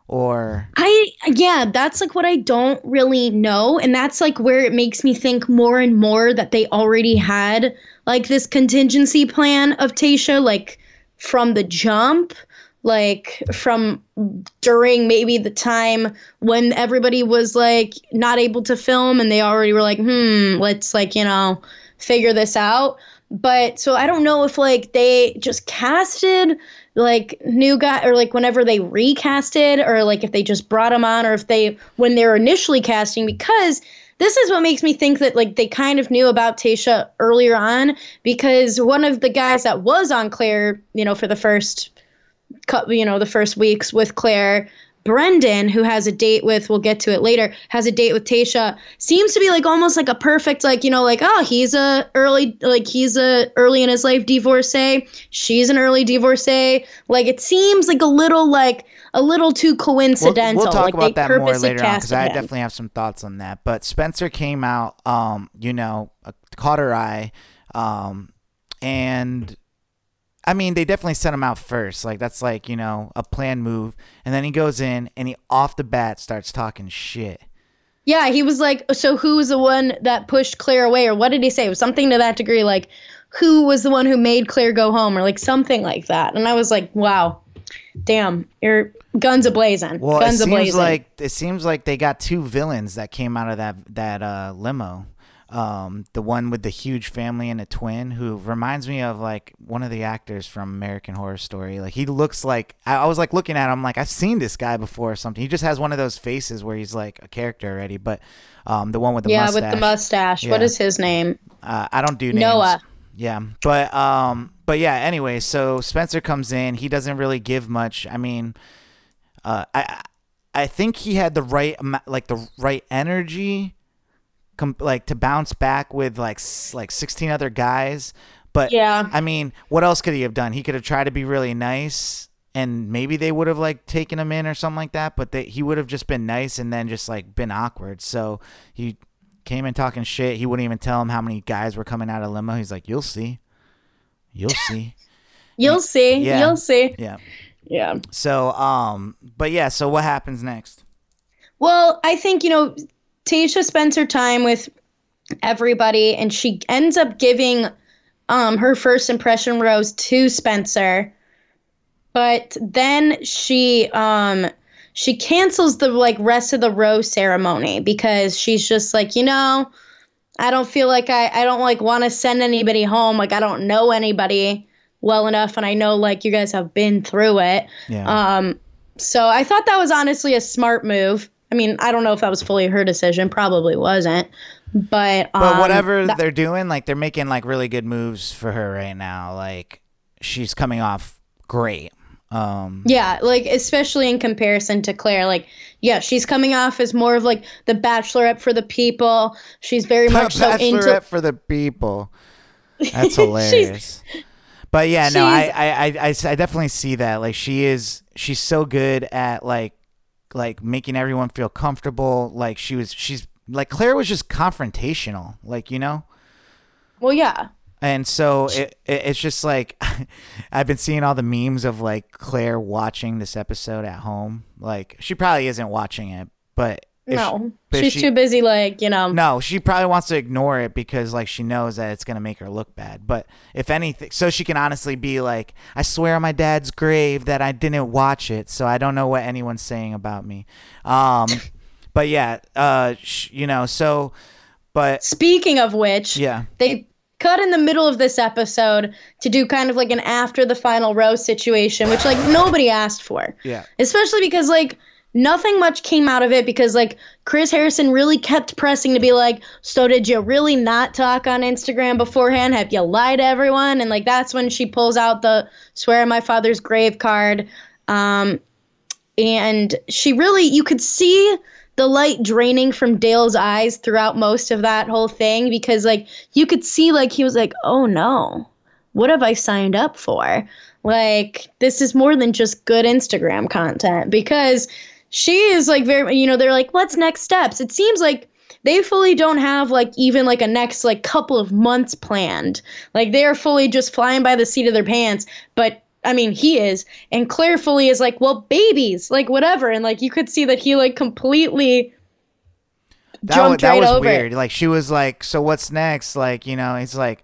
[SPEAKER 5] Or
[SPEAKER 1] I, yeah, that's like what I don't really know. And that's like where it makes me think more and more that they already had like this contingency plan of Tayshia, like from the jump, like from during maybe the time when everybody was like not able to film and they already were like, hmm, let's like, you know, figure this out. But so I don't know if like they just casted like new guy, or like whenever they recasted, or like if they just brought him on, or if they, when they were initially casting, because this is what makes me think that like they kind of knew about Tayshia earlier on, because one of the guys that was on Claire, you know, for the first couple, you know, the first weeks with Claire, Brendan, who has a date with, we'll get to it later, has a date with Tayshia, seems to be like almost like a perfect, like, you know, like, oh, he's a early, like he's a early in his life divorcee. She's an early divorcee. Like, it seems like a little, like a little too coincidental.
[SPEAKER 5] We'll, we'll talk
[SPEAKER 1] like,
[SPEAKER 5] about
[SPEAKER 1] they
[SPEAKER 5] that more
[SPEAKER 1] purposely
[SPEAKER 5] later on, because I
[SPEAKER 1] casted him.
[SPEAKER 5] definitely have some thoughts on that. But Spencer came out, um, you know, uh, caught her eye, um, and I mean, they definitely sent him out first. Like, that's like, you know, a planned move. And then he goes in and he off the bat starts talking shit.
[SPEAKER 1] Yeah, he was like, so who was the one that pushed Claire away? Or what did he say? It was something to that degree, like, who was the one who made Claire go home? Or like something like that. And I was like, wow, damn, you're guns a-blazing.
[SPEAKER 5] Well,
[SPEAKER 1] guns
[SPEAKER 5] it seems
[SPEAKER 1] a-blazing.
[SPEAKER 5] like it seems like they got two villains that came out of that that uh, limo. Um, the one with the huge family and a twin, who reminds me of like one of the actors from American Horror Story. Like, he looks like, I, I was like looking at him like, I've seen this guy before or something. He just has one of those faces where he's like a character already. But um, the one with the
[SPEAKER 1] yeah,
[SPEAKER 5] mustache.
[SPEAKER 1] with the mustache.
[SPEAKER 5] Yeah.
[SPEAKER 1] What is his name?
[SPEAKER 5] Uh, I don't do names.
[SPEAKER 1] Noah.
[SPEAKER 5] Yeah, but um, but yeah. Anyway, so Spencer comes in. He doesn't really give much. I mean, uh, I I think he had the right amo- like the right energy. Com- like to bounce back with like s- like sixteen other guys, but
[SPEAKER 1] Yeah.
[SPEAKER 5] I mean, what else could he have done? He could have tried to be really nice, and maybe they would have like taken him in or something like that. But they, he would have just been nice and then just like been awkward. So he came in talking shit. He wouldn't even tell him how many guys were coming out of limo. He's like, "You'll see, you'll see,
[SPEAKER 1] You'll see.
[SPEAKER 5] Yeah.
[SPEAKER 1] You'll see.
[SPEAKER 5] yeah."
[SPEAKER 1] Yeah.
[SPEAKER 5] So um, but yeah. So what happens next?
[SPEAKER 1] Well, I think, you know, Tayshia spends her time with everybody, and she ends up giving um, her first impression rose to Spencer. But then she um, she cancels the like rest of the rose ceremony because she's just like, you know, I don't feel like I, I don't like want to send anybody home. Like I don't know anybody well enough. And I know like you guys have been through it.
[SPEAKER 5] Yeah.
[SPEAKER 1] Um, so I thought that was honestly a smart move. I mean, I don't know if that was fully her decision. Probably wasn't. But um,
[SPEAKER 5] But whatever
[SPEAKER 1] that-
[SPEAKER 5] they're doing, like they're making like really good moves for her right now. Like she's coming off great. Um,
[SPEAKER 1] yeah, like especially in comparison to Claire, like yeah, she's coming off as more of like the bachelorette for the people. She's very much so
[SPEAKER 5] Bachelorette
[SPEAKER 1] into
[SPEAKER 5] for the people. That's hilarious. But yeah, no, I,
[SPEAKER 1] she's-
[SPEAKER 5] I, I, I, I definitely see that. Like she is, she's so good at like, like making everyone feel comfortable. Like she was, she's like Claire was just confrontational. Like you know.
[SPEAKER 1] well, yeah.
[SPEAKER 5] And so it, it it's just like I've been seeing all the memes of like Claire watching this episode at home. Like she probably isn't watching it, but if
[SPEAKER 1] No,
[SPEAKER 5] she, but if
[SPEAKER 1] she's
[SPEAKER 5] she-
[SPEAKER 1] too busy, like, you know.
[SPEAKER 5] No, she probably wants to ignore it because like she knows that it's gonna make her look bad. But if anything, so she can honestly be like, I swear on my dad's grave that I didn't watch it, so I don't know what anyone's saying about me. Um, but yeah, uh, sh- you know, so, but
[SPEAKER 1] Speaking of which,
[SPEAKER 5] yeah.
[SPEAKER 1] they cut in the middle of this episode to do kind of like an after the final rose situation, which like nobody asked for.
[SPEAKER 5] Yeah.
[SPEAKER 1] Especially because like nothing much came out of it because like Chris Harrison really kept pressing to be like, so did you really not talk on Instagram beforehand? Have you lied to everyone? And like that's when she pulls out the swear on my father's grave card. Um, and she really, you could see the light draining from Dale's eyes throughout most of that whole thing because like you could see like he was like, oh no, what have I signed up for? Like this is more than just good Instagram content because she is like very, you know, they're like, what's next steps? It seems like they fully don't have like even like a next like couple of months planned. Like they are fully just flying by the seat of their pants. But I mean, he is. And Claire fully is like, well, babies, like whatever. And like you could see that he like completely
[SPEAKER 5] That,
[SPEAKER 1] jumped
[SPEAKER 5] wa- that
[SPEAKER 1] right
[SPEAKER 5] was
[SPEAKER 1] over
[SPEAKER 5] weird.
[SPEAKER 1] it.
[SPEAKER 5] Like she was like, so what's next? Like, you know, it's like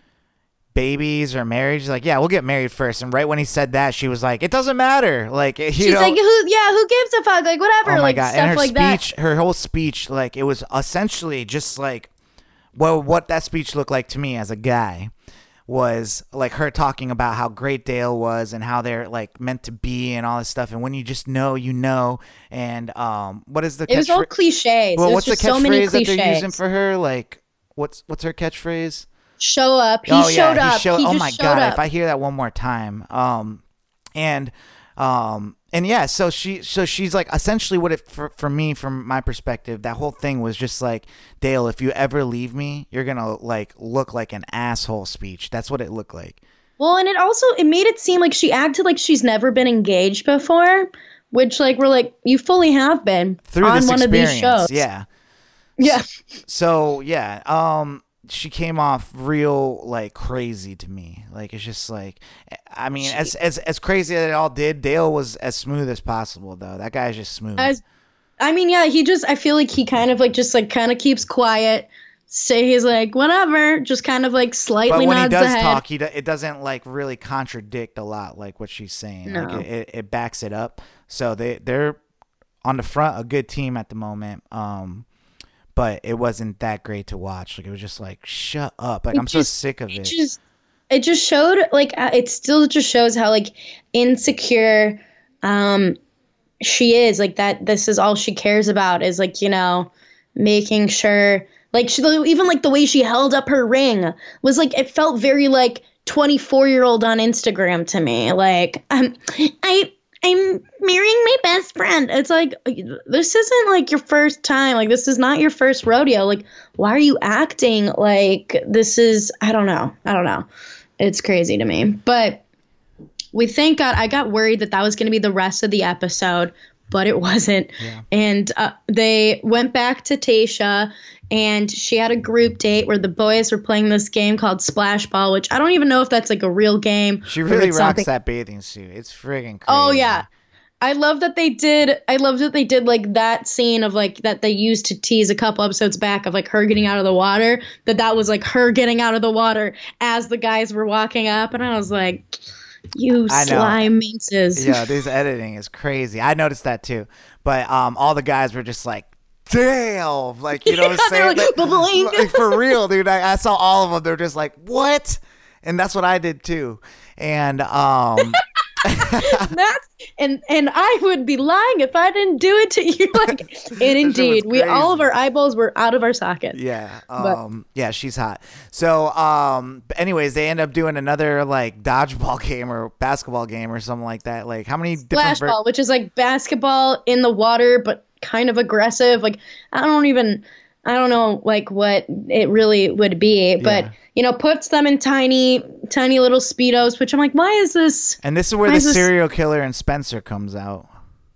[SPEAKER 5] babies or marriage. She's like, yeah, we'll get married first. And right when he said that, she was like, it doesn't matter. Like, you
[SPEAKER 1] She's
[SPEAKER 5] know,
[SPEAKER 1] like, who, yeah, who gives a fuck? Like, whatever.
[SPEAKER 5] oh my
[SPEAKER 1] like,
[SPEAKER 5] God.
[SPEAKER 1] stuff
[SPEAKER 5] And her
[SPEAKER 1] like
[SPEAKER 5] speech,
[SPEAKER 1] that.
[SPEAKER 5] her whole speech, like it was essentially just like, well, what that speech looked like to me as a guy was like her talking about how great Dale was and how they're like meant to be and all this stuff. And when you just know, you know. And um, what is the
[SPEAKER 1] It was all
[SPEAKER 5] catchphra-
[SPEAKER 1] cliches.
[SPEAKER 5] Well,
[SPEAKER 1] it was
[SPEAKER 5] what's the
[SPEAKER 1] just so many
[SPEAKER 5] catchphrase that
[SPEAKER 1] cliches.
[SPEAKER 5] they're using for her? Like, what's what's her catchphrase?
[SPEAKER 1] Show up. He
[SPEAKER 5] oh
[SPEAKER 1] showed
[SPEAKER 5] yeah,
[SPEAKER 1] up.
[SPEAKER 5] he showed.
[SPEAKER 1] He
[SPEAKER 5] oh
[SPEAKER 1] just
[SPEAKER 5] my
[SPEAKER 1] showed
[SPEAKER 5] God!
[SPEAKER 1] up.
[SPEAKER 5] If I hear that one more time, um, and um, and yeah, so she, so she's like essentially what it for for me, from my perspective, that whole thing was just like, Dale, if you ever leave me, you're gonna like look like an asshole. Speech. That's what it looked like.
[SPEAKER 1] Well, and it also it made it seem like she acted like she's never been engaged before, which like we're like you fully have been
[SPEAKER 5] Through
[SPEAKER 1] on
[SPEAKER 5] this
[SPEAKER 1] one
[SPEAKER 5] experience,
[SPEAKER 1] of these shows.
[SPEAKER 5] yeah.
[SPEAKER 1] Yeah.
[SPEAKER 5] So yeah, um, she came off real like crazy to me. Like it's just like, I mean, as as as crazy as it all did, Dale was as smooth as possible though. That guy's just smooth.
[SPEAKER 1] As, I mean, yeah, he just I feel like he kind of like just like kind of keeps quiet. Say he's like whatever, just kind of like slightly
[SPEAKER 5] but when he
[SPEAKER 1] nods
[SPEAKER 5] does
[SPEAKER 1] the head.
[SPEAKER 5] talk, he do, it doesn't like really contradict a lot like what she's saying.
[SPEAKER 1] No.
[SPEAKER 5] Like it, it, it backs it up. So they they're on the front, a good team at the moment. Um, but it wasn't that great to watch. Like it was just like, shut up. Like
[SPEAKER 1] It
[SPEAKER 5] I'm so
[SPEAKER 1] just-
[SPEAKER 5] sick of
[SPEAKER 1] it
[SPEAKER 5] it.
[SPEAKER 1] just it just showed like uh, it still just shows how like insecure um she is, like that this is all she cares about is like, you know, making sure like she even like the way she held up her ring was like it felt very like twenty-four year old on Instagram to me. Like um I I'm marrying my best friend. It's like, this isn't like your first time. Like, this is not your first rodeo. Like, why are you acting like this is, I don't know. I don't know. It's crazy to me. But we thank God, I got worried that that was going to be the rest of the episode, but it wasn't.
[SPEAKER 5] Yeah.
[SPEAKER 1] And uh, they went back to Tayshia, and she had a group date where the boys were playing this game called Splash Ball, which I don't even know if that's like a real game.
[SPEAKER 5] She
[SPEAKER 1] or
[SPEAKER 5] really
[SPEAKER 1] it's
[SPEAKER 5] rocks
[SPEAKER 1] something-
[SPEAKER 5] that bathing suit. It's friggin' crazy.
[SPEAKER 1] Oh, yeah. I love that they did. I love that they did like that scene of like that they used to tease a couple episodes back of like her getting out of the water. That that was like her getting out of the water as the guys were walking up, and I was like, "You slime minces."
[SPEAKER 5] Yeah, this editing is crazy. I noticed that too. But um, all the guys were just like, "Damn!" Like you know what I'm saying?
[SPEAKER 1] Like,
[SPEAKER 5] like, like, for real, dude. I, I saw all of them. They're just like, "What?" And that's what I did too. And um.
[SPEAKER 1] That's and and I would be lying if I didn't do it to you. Like, and indeed, we all of our eyeballs were out of our sockets.
[SPEAKER 5] Yeah, um, yeah, she's hot. So, um, but anyways, they end up doing another like dodgeball game or basketball game or something like that. Like, how many different
[SPEAKER 1] Splashball, ver- which is like basketball in the water, but kind of aggressive. Like, I don't even, I don't know, like what it really would be, but. Yeah. You know, puts them in tiny, tiny little Speedos, which I'm like, why is this?
[SPEAKER 5] And this is where the serial killer in Spencer comes out.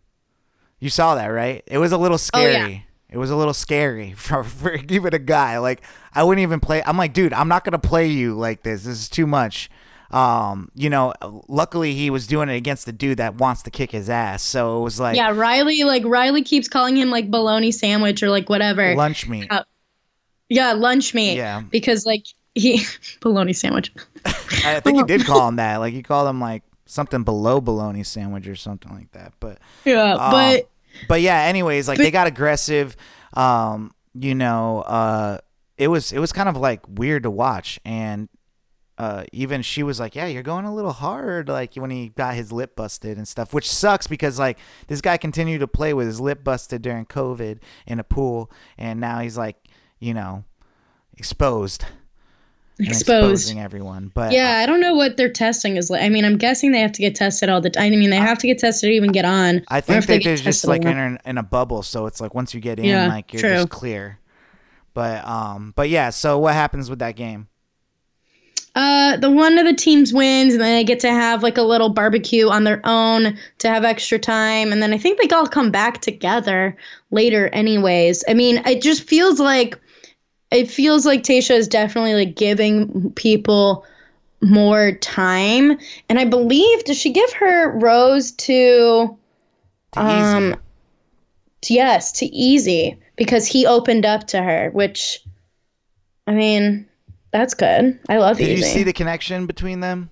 [SPEAKER 5] You saw that, right? It was a little scary. Oh, yeah. It was a little scary for, for even a guy. Like, I wouldn't even play. I'm like, dude, I'm not going to play you like this. This is too much. Um, you know, luckily he was doing it against the dude that wants to kick his ass. So it was like.
[SPEAKER 1] Yeah, Riley, like, Riley keeps calling him, like, bologna sandwich or, like, whatever.
[SPEAKER 5] Lunch meat. Uh,
[SPEAKER 1] yeah, lunch meat.
[SPEAKER 5] Yeah.
[SPEAKER 1] Because, like. He bologna sandwich.
[SPEAKER 5] I think he did call him that. Like he called him like something below bologna sandwich or something like that. But
[SPEAKER 1] yeah, um, but
[SPEAKER 5] but yeah. Anyways, like but, they got aggressive. Um, you know, uh, it was it was kind of like weird to watch, and uh, even she was like, "Yeah, you're going a little hard." Like when he got his lip busted and stuff, which sucks because like this guy continued to play with his lip busted during COVID in a pool, and now he's like, you know, exposed.
[SPEAKER 1] Exposed.
[SPEAKER 5] Exposing everyone, but
[SPEAKER 1] yeah, I don't know what their testing is like. I mean, I'm guessing they have to get tested all the time. I mean, they have to get tested to even get on.
[SPEAKER 5] I think they, they're just like in, in a bubble, so it's like once you get in, yeah, like you're true. just clear. But um, but yeah. So what happens with that game?
[SPEAKER 1] Uh, the one of the teams wins, and then they get to have like a little barbecue on their own to have extra time, and then I think they all come back together later. Anyways, I mean, it just feels like. It feels like Tayshia is definitely like giving people more time, and I believe does she give her rose to,
[SPEAKER 5] to
[SPEAKER 1] um,
[SPEAKER 5] Easy.
[SPEAKER 1] To, yes, to Easy because he opened up to her, which, I mean, that's good. I love
[SPEAKER 5] Did
[SPEAKER 1] Easy.
[SPEAKER 5] Did you see the connection between them?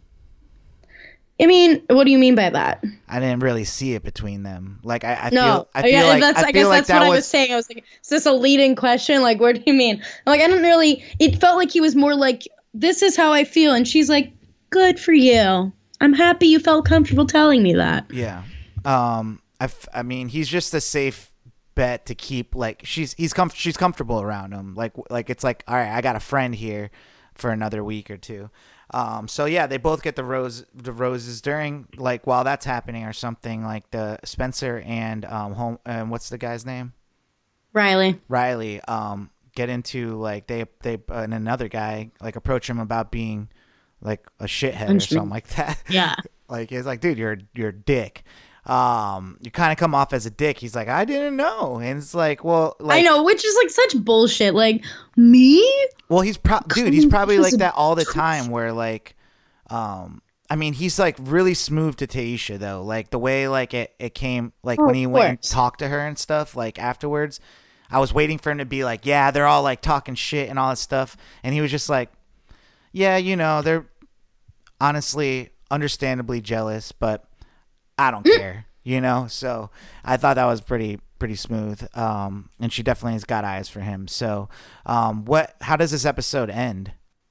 [SPEAKER 1] I mean, what do you mean by that?
[SPEAKER 5] I didn't really see it between them. Like I, I
[SPEAKER 1] no,
[SPEAKER 5] feel, I feel
[SPEAKER 1] yeah,
[SPEAKER 5] like
[SPEAKER 1] that's,
[SPEAKER 5] I,
[SPEAKER 1] I
[SPEAKER 5] feel
[SPEAKER 1] guess
[SPEAKER 5] like
[SPEAKER 1] that's
[SPEAKER 5] that
[SPEAKER 1] what
[SPEAKER 5] was,
[SPEAKER 1] I was saying. I was like, is this a leading question? Like, what do you mean? I'm like, I don't really. It felt like he was more like, this is how I feel, and she's like, good for you. I'm happy you felt comfortable telling me that.
[SPEAKER 5] Yeah. Um. I, f- I mean, he's just a safe bet to keep. Like she's he's com- she's comfortable around him. Like like it's like all right, I got a friend here for another week or two. Um, so yeah, they both get the rose, the roses during like while that's happening or something. Like the Spencer and um, home, and what's the guy's name?
[SPEAKER 1] Riley.
[SPEAKER 5] Riley. Um, get into like they they uh, and another guy like approach him about being like a shithead or something like that.
[SPEAKER 1] Yeah.
[SPEAKER 5] Like he's like, dude, you're you're a dick. Um, you kind of come off as a dick. He's like, I didn't know, and it's like, well, like,
[SPEAKER 1] I know, which is like such bullshit. Like me?
[SPEAKER 5] Well, he's pro- dude. He's probably like that all the time. Where like, um, I mean, he's like really smooth to Tayshia though. Like the way like it, it came like
[SPEAKER 1] oh,
[SPEAKER 5] when he went and talked to her and stuff. Like afterwards, I was waiting for him to be like, yeah, they're all like talking shit and all that stuff, and he was just like, yeah, you know, they're honestly, understandably jealous, but. I don't care, you know? So I thought that was pretty pretty smooth. Um, and she definitely has got eyes for him. So um, what? How does this episode end?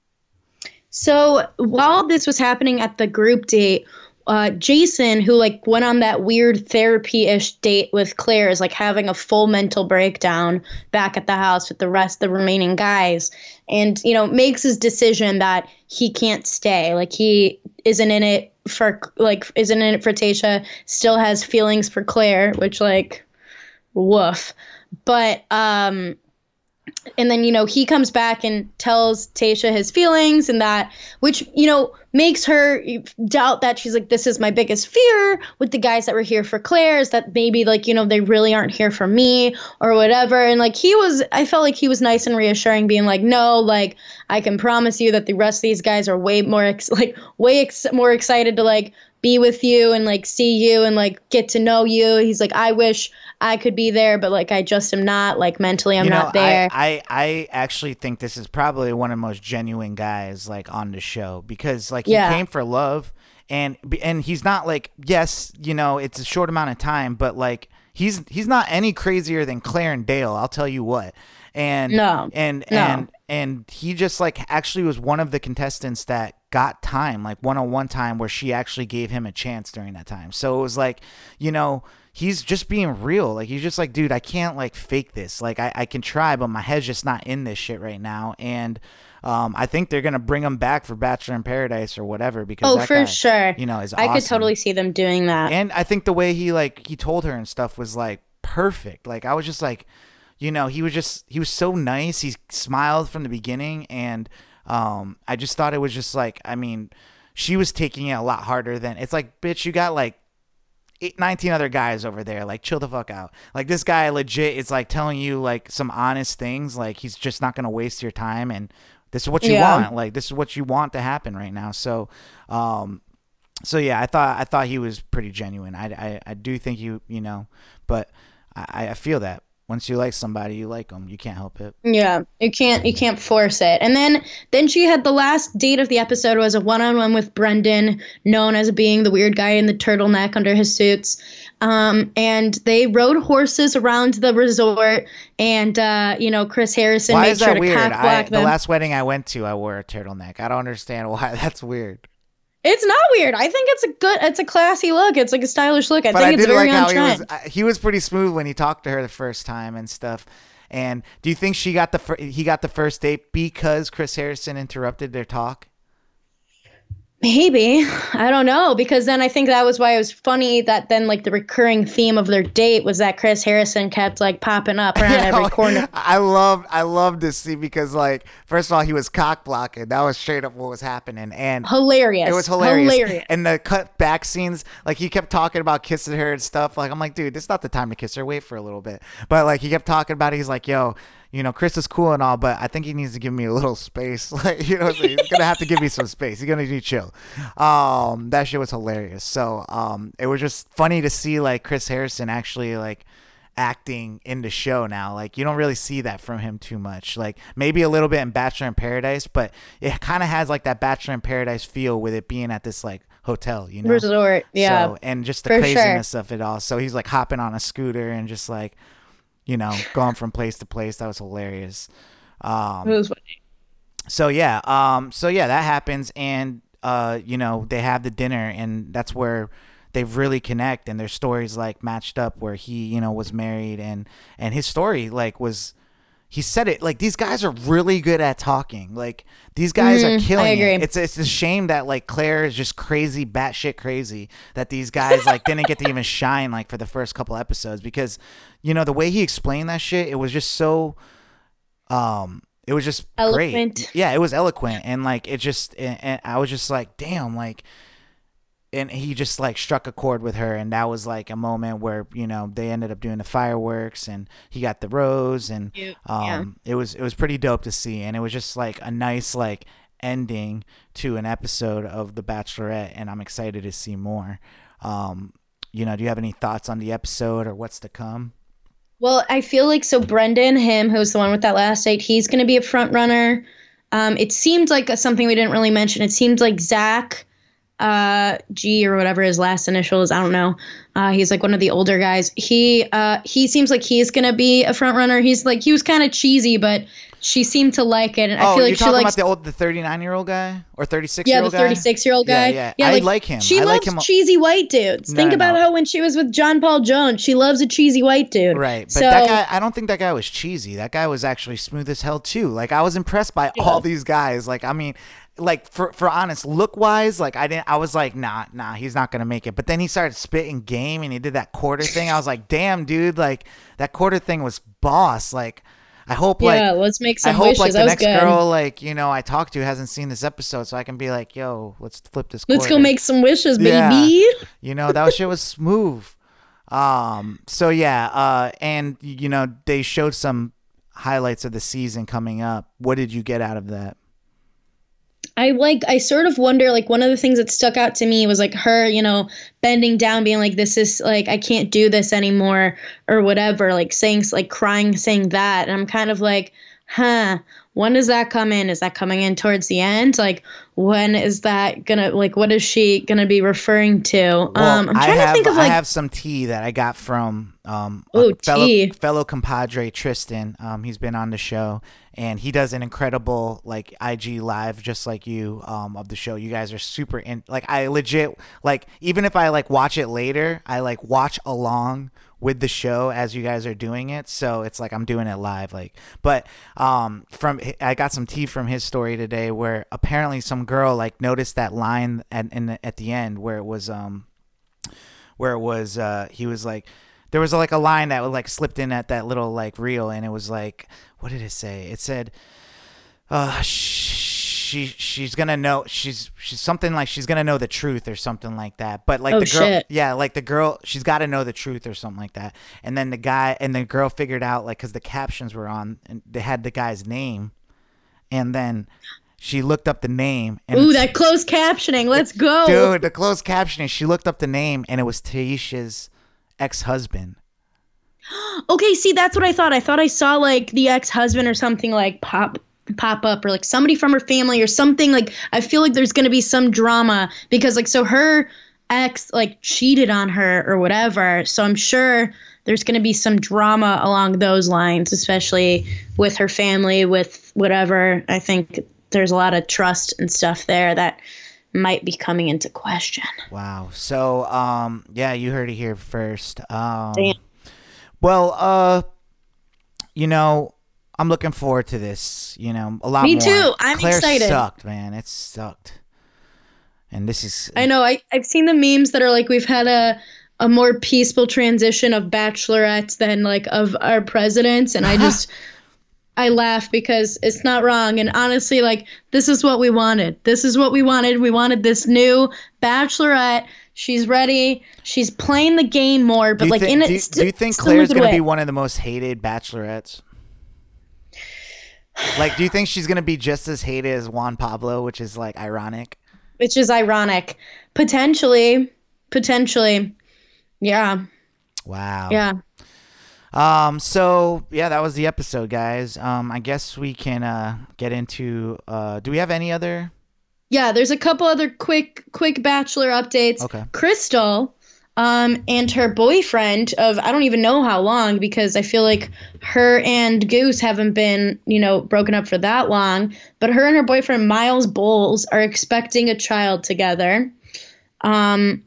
[SPEAKER 1] So while this was happening at the group date, uh, Jason, who like went on that weird therapy-ish date with Claire, is like having a full mental breakdown back at the house with the rest of the remaining guys, and you know makes his decision that he can't stay. Like he isn't in it for like isn't in it for Tayshia. Still has feelings for Claire, which like woof. But um. And then, you know, he comes back and tells Tayshia his feelings and that, which, you know, makes her doubt that she's like, this is my biggest fear with the guys that were here for Claire is that maybe like, you know, they really aren't here for me or whatever. And like he was, I felt like he was nice and reassuring being like, no, like I can promise you that the rest of these guys are way more, ex- like way ex- more excited to like be with you and like see you and like get to know you. He's like, I wish I could be there, but like I just am not, like mentally I'm
[SPEAKER 5] you know,
[SPEAKER 1] not there.
[SPEAKER 5] I, I I actually think this is probably one of the most genuine guys like on the show, because like he
[SPEAKER 1] Yeah.
[SPEAKER 5] came for love, and and he's not like, yes, you know, it's a short amount of time, but like he's he's not any crazier than Claire and Dale, I'll tell you what. And
[SPEAKER 1] No.
[SPEAKER 5] and
[SPEAKER 1] No.
[SPEAKER 5] and and he just like actually was one of the contestants that got time, like one-on-one time, where she actually gave him a chance during that time. So it was like, you know, he's just being real. Like he's just like, dude, I can't like fake this. Like I, I can try, but my head's just not in this shit right now. And um, I think they're gonna bring him back for Bachelor in Paradise or whatever, because
[SPEAKER 1] Oh,
[SPEAKER 5] that
[SPEAKER 1] for
[SPEAKER 5] guy,
[SPEAKER 1] sure.
[SPEAKER 5] you know, is
[SPEAKER 1] I
[SPEAKER 5] awesome.
[SPEAKER 1] could totally see them doing that.
[SPEAKER 5] And I think the way he like he told her and stuff was like perfect. Like I was just like, you know, he was just he was so nice. He smiled from the beginning, and um, I just thought it was just like, I mean, she was taking it a lot harder than it's like, bitch, you got like eight, nineteen other guys over there. Like, chill the fuck out. Like this guy legit is like telling you like some honest things. Like he's just not gonna waste your time, and this is what you
[SPEAKER 1] Yeah.
[SPEAKER 5] want. Like this is what you want to happen right now. So, um, so yeah, I thought I thought he was pretty genuine. I, I, I do think you you know, but I, I feel that once you like somebody, you like them. You can't help it.
[SPEAKER 1] Yeah, you can't you can't force it. And then then she had the last date of the episode was a one-on-one with Brendan, known as being the weird guy in the turtleneck under his suits. Um, and they rode horses around the resort, and uh, you know, Chris Harrison
[SPEAKER 5] Why
[SPEAKER 1] made
[SPEAKER 5] is
[SPEAKER 1] sure
[SPEAKER 5] that
[SPEAKER 1] to
[SPEAKER 5] weird?
[SPEAKER 1] cock
[SPEAKER 5] I,
[SPEAKER 1] block
[SPEAKER 5] the
[SPEAKER 1] them.
[SPEAKER 5] last wedding I went to, I wore a turtleneck. I don't understand why. That's weird.
[SPEAKER 1] It's not weird. I think it's a good, it's a classy look. It's like a stylish look. I
[SPEAKER 5] But
[SPEAKER 1] think
[SPEAKER 5] I
[SPEAKER 1] it's
[SPEAKER 5] did
[SPEAKER 1] very
[SPEAKER 5] like
[SPEAKER 1] on
[SPEAKER 5] how he
[SPEAKER 1] trend.
[SPEAKER 5] was. uh, He was pretty smooth when he talked to her the first time and stuff. And do you think she got the fir- he got the first date because Chris Harrison interrupted their talk?
[SPEAKER 1] Maybe. I don't know, because then I think that was why it was funny that then like the recurring theme of their date was that Chris Harrison kept like popping up around
[SPEAKER 5] Yeah,
[SPEAKER 1] every corner.
[SPEAKER 5] I love I love this scene because like first of all he was cock blocking. That was straight up what was happening, and
[SPEAKER 1] Hilarious.
[SPEAKER 5] it was hilarious.
[SPEAKER 1] Hilarious.
[SPEAKER 5] And the cut back scenes, like he kept talking about kissing her and stuff. Like I'm like, dude, this is not the time to kiss her. Wait for a little bit. But like he kept talking about it. He's like, yo, you know, Chris is cool and all, but I think he needs to give me a little space. Like, you know, so he's gonna have to give me some space. He's gonna need to chill. Um, that shit was hilarious. So um, it was just funny to see like Chris Harrison actually like acting in the show now. Like you don't really see that from him too much. Like maybe a little bit in Bachelor in Paradise, but it kind of has like that Bachelor in Paradise feel with it being at this like hotel, you know,
[SPEAKER 1] Resort. Yeah.
[SPEAKER 5] So, and just the
[SPEAKER 1] for
[SPEAKER 5] craziness of it all. So he's like hopping on a scooter and just like, you know, going from place to place. That was hilarious. Um,
[SPEAKER 1] It was funny.
[SPEAKER 5] so yeah, um, so yeah, that happens, and uh, you know, they have the dinner, and that's where they really connect, and their stories like matched up. Where he, you know, was married, and and his story like was, he said it like these guys are really good at talking. Like these guys
[SPEAKER 1] Mhm,
[SPEAKER 5] are killing
[SPEAKER 1] I agree.
[SPEAKER 5] it. It's it's a shame that like Claire is just crazy, batshit crazy. That these guys like didn't get to even shine like for the first couple episodes, because you know the way he explained that shit, it was just so. Um, it was just
[SPEAKER 1] Eloquent.
[SPEAKER 5] great. Yeah, it was eloquent, and like it just, and, and I was just like, damn, like, and he just like struck a chord with her, and that was like a moment where you know they ended up doing the fireworks, and he got the rose, and
[SPEAKER 1] Cute,
[SPEAKER 5] um, it was it was pretty dope to see, and it was just like a nice like ending to an episode of The Bachelorette, and I'm excited to see more. Um, you know, do you have any thoughts on the episode or what's to come?
[SPEAKER 1] Well, I feel like so Brendan, him, who's the one with that last date, he's going to be a front runner. Um, it seemed like a, something we didn't really mention. It seemed like Zach uh, G or whatever his last initial is. I don't know. Uh, he's like one of the older guys. He uh, he seems like he's going to be a front runner. He's like he was kind of cheesy, but she seemed to like it. And I
[SPEAKER 5] Oh,
[SPEAKER 1] feel like
[SPEAKER 5] you're
[SPEAKER 1] she
[SPEAKER 5] talking
[SPEAKER 1] likes
[SPEAKER 5] about the old, the thirty-nine year old guy or thirty-six
[SPEAKER 1] yeah,
[SPEAKER 5] year
[SPEAKER 1] the
[SPEAKER 5] old guy?
[SPEAKER 1] thirty-six year old guy.
[SPEAKER 5] Yeah, yeah. I like him.
[SPEAKER 1] She
[SPEAKER 5] I like
[SPEAKER 1] loves
[SPEAKER 5] him a-
[SPEAKER 1] cheesy white dudes.
[SPEAKER 5] No,
[SPEAKER 1] Think
[SPEAKER 5] no,
[SPEAKER 1] about
[SPEAKER 5] no.
[SPEAKER 1] how when she was with John Paul Jones, she loves a cheesy white dude.
[SPEAKER 5] Right, but
[SPEAKER 1] so,
[SPEAKER 5] that guy, I don't think that guy was cheesy. That guy was actually smooth as hell too. Like I was impressed by all these guys. Like I mean, like for for honest look wise, like I didn't. I was like, nah, nah, he's not gonna make it. But then he started spitting game, and he did that quarter thing. I was like, damn, dude, like that quarter thing was boss. Like I hope
[SPEAKER 1] yeah,
[SPEAKER 5] like.
[SPEAKER 1] let's make
[SPEAKER 5] I
[SPEAKER 1] some
[SPEAKER 5] hope
[SPEAKER 1] wishes.
[SPEAKER 5] like the
[SPEAKER 1] that was
[SPEAKER 5] next
[SPEAKER 1] good.
[SPEAKER 5] girl like you know I talked to hasn't seen this episode, so I can be like, yo, let's flip this.
[SPEAKER 1] Let's go
[SPEAKER 5] quarter.
[SPEAKER 1] make some wishes,
[SPEAKER 5] Yeah.
[SPEAKER 1] baby.
[SPEAKER 5] You know, that shit was smooth. Um, so yeah, uh, and you know, they showed some highlights of the season coming up. What did you get out of that?
[SPEAKER 1] I like I sort of wonder, like, one of the things that stuck out to me was like her, you know, bending down, being like, this is like, I can't do this anymore or whatever, like saying, like crying, saying that. And I'm kind of like, huh, when does that come in? Is that coming in towards the end? Like, when is that gonna, like, what is she gonna be referring to?
[SPEAKER 5] Well,
[SPEAKER 1] um, I'm
[SPEAKER 5] I
[SPEAKER 1] trying
[SPEAKER 5] have,
[SPEAKER 1] to think of like,
[SPEAKER 5] I have some tea that I got from um,
[SPEAKER 1] Ooh,
[SPEAKER 5] a fellow,
[SPEAKER 1] tea.
[SPEAKER 5] fellow compadre Tristan. Um, he's been on the show, and he does an incredible like I G live, just like you, um, of the show. You guys are super in. Like, I legit like, even if I like watch it later, I like watch along with the show as you guys are doing it. So it's like I'm doing it live. Like, but um, from I got some tea from his story today, where apparently some girl like noticed that line at in the, at the end where it was um where it was uh he was like, there was like a line that was like slipped in at that little like reel, and it was like, what did it say? It said, uh she she's gonna know, she's she's something like she's gonna know the truth or something like that. But like
[SPEAKER 1] Oh,
[SPEAKER 5] the girl,
[SPEAKER 1] shit.
[SPEAKER 5] yeah, like the girl, she's got to know the truth or something like that. And then the guy and the girl figured out, like, because the captions were on and they had the guy's name, and then she looked up the name. And
[SPEAKER 1] ooh,
[SPEAKER 5] it's-
[SPEAKER 1] that closed captioning. Let's go.
[SPEAKER 5] dude, the closed captioning. She looked up the name, and it was Taisha's ex-husband.
[SPEAKER 1] Okay, see, that's what I thought. I thought I saw like the ex-husband or something like pop pop up, or like somebody from her family or something. Like, I feel like there's gonna be some drama because like, so her ex like cheated on her or whatever. So I'm sure there's gonna be some drama along those lines, especially with her family, with whatever. I think there's a lot of trust and stuff there that might be coming into question.
[SPEAKER 5] Wow. So, um, yeah, you heard it here first. Um,
[SPEAKER 1] Damn.
[SPEAKER 5] Well, uh, you know, I'm looking forward to this. You know, a lot
[SPEAKER 1] Me
[SPEAKER 5] more.
[SPEAKER 1] too. I'm
[SPEAKER 5] Claire
[SPEAKER 1] excited.
[SPEAKER 5] Sucked, man. It sucked. And this is.
[SPEAKER 1] I know. I, I've seen the memes that are like, we've had a a more peaceful transition of bachelorettes than like of our presidents, and I just I laugh because it's not wrong. And honestly, like, this is what we wanted. This is what we wanted. We wanted this new bachelorette. She's ready. She's playing the game more, but
[SPEAKER 5] Do you
[SPEAKER 1] like
[SPEAKER 5] thi-
[SPEAKER 1] in it.
[SPEAKER 5] do, you-
[SPEAKER 1] st-
[SPEAKER 5] do you think
[SPEAKER 1] still in a
[SPEAKER 5] Claire's
[SPEAKER 1] good
[SPEAKER 5] gonna
[SPEAKER 1] way.
[SPEAKER 5] be one of the most hated bachelorettes? Like, do you think she's gonna be just as hated as Juan Pablo, which is like ironic?
[SPEAKER 1] Which is ironic. Potentially. Potentially. Yeah.
[SPEAKER 5] Wow.
[SPEAKER 1] Yeah.
[SPEAKER 5] Um. So yeah, that was the episode, guys. Um. I guess we can uh get into. Uh. Do we have any other?
[SPEAKER 1] Yeah, there's a couple other quick quick bachelor updates.
[SPEAKER 5] Okay.
[SPEAKER 1] Crystal um and her boyfriend of I don't even know how long, because I feel like her and Goose haven't been, you know, broken up for that long, but her and her boyfriend Miles Bowles are expecting a child together. Um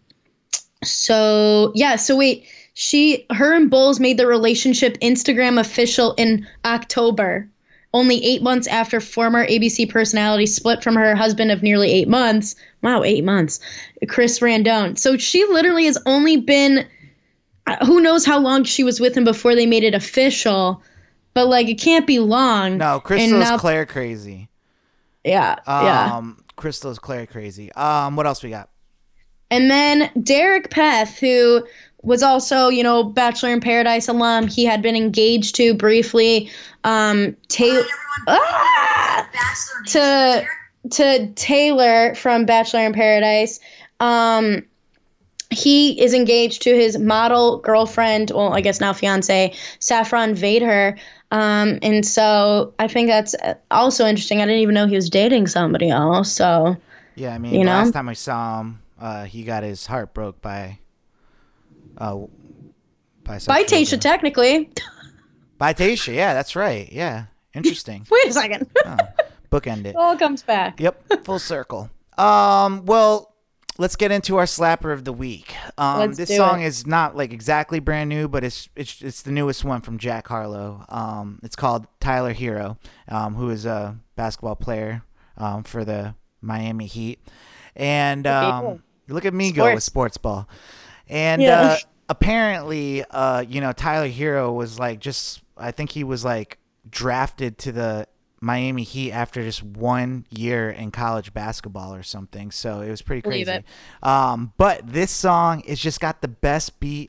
[SPEAKER 1] so yeah, so wait, she her and Bowles made their relationship Instagram official in October. Only eight months after former A B C personality split from her husband of nearly eight months. Wow, eight months. Chris Randone. So she literally has only been, uh, who knows how long she was with him before they made it official. But, like, it can't be long.
[SPEAKER 5] No,
[SPEAKER 1] And
[SPEAKER 5] Crystal's
[SPEAKER 1] now-
[SPEAKER 5] Claire crazy.
[SPEAKER 1] Yeah, yeah.
[SPEAKER 5] Um. Crystal's Claire crazy. Um. What else we got?
[SPEAKER 1] And then Derek Peth, who was also, you know, Bachelor in Paradise alum. He had been engaged to briefly um, Ta- ah! to to Taylor from Bachelor in Paradise. Um, he is engaged to his model girlfriend, well, I guess now fiance, Saffron Vader. Um, and so I think that's also interesting. I didn't even know he was dating somebody else. So
[SPEAKER 5] Yeah. I mean,
[SPEAKER 1] You
[SPEAKER 5] the
[SPEAKER 1] know?
[SPEAKER 5] last time I saw him, uh, he got his heart broke by. Uh. By,
[SPEAKER 1] by
[SPEAKER 5] sexual-
[SPEAKER 1] Tasha, technically.
[SPEAKER 5] By Tasha. Yeah, that's right. Yeah. Interesting.
[SPEAKER 1] Wait a second.
[SPEAKER 5] Oh, bookend it.
[SPEAKER 1] It all comes back.
[SPEAKER 5] Yep, full circle. Um, well, let's get into our slapper of the week. Um,
[SPEAKER 1] Let's
[SPEAKER 5] this
[SPEAKER 1] do
[SPEAKER 5] song
[SPEAKER 1] it.
[SPEAKER 5] is not like exactly brand new, but it's it's it's the newest one from Jack Harlow. Um, it's called Tyler Hero, um, who is a basketball player um, for the Miami Heat. And um,
[SPEAKER 1] cool.
[SPEAKER 5] look at me go with
[SPEAKER 1] Sports.
[SPEAKER 5] sports ball. And
[SPEAKER 1] Yeah.
[SPEAKER 5] uh, apparently, uh, you know, Tyler Hero was like just I think he was like drafted to the Miami Heat after just one year in college basketball or something. So it was pretty
[SPEAKER 1] Believe
[SPEAKER 5] crazy.
[SPEAKER 1] it.
[SPEAKER 5] Um, but this song is just got the best beat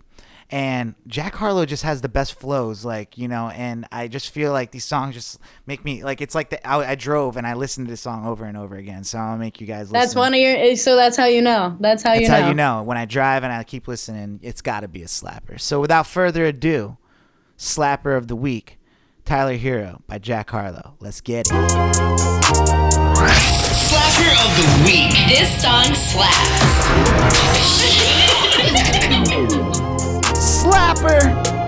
[SPEAKER 5] And Jack Harlow just has the best flows, like, you know, and I just feel like these songs just make me, like, it's like the, I, I drove and I listened to this song over and over again. So I'll make you guys listen.
[SPEAKER 1] That's one of your, so that's how you know. That's how
[SPEAKER 5] That's
[SPEAKER 1] you know.
[SPEAKER 5] how you know. When I drive and I keep listening, it's got to be a slapper. So without further ado, Slapper of the Week, Tyler Hero by Jack Harlow. Let's get it.
[SPEAKER 6] Slapper of the Week. This song slaps.
[SPEAKER 5] Slapper!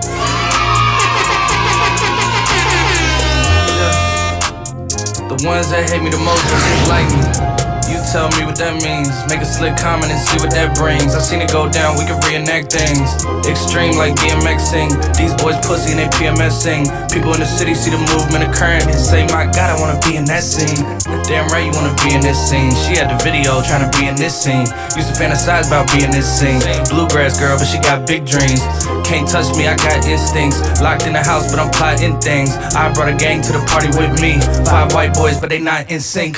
[SPEAKER 7] The ones that hate me the most are just like me. You tell me what that means. Make a slick comment and see what that brings. I seen it go down, we can reenact things. Extreme like DMXing. These boys pussy and they PMSing. People in the city see the movement occurring and say, my God, I wanna be in that scene. Damn right you wanna be in this scene. She had the video trying to be in this scene. Used to fantasize about being this scene. Bluegrass girl, but she got big dreams. Can't touch me, I got instincts. Locked in the house, but I'm plotting things. I brought a gang to the party with me. Five white boys, but they not in sync.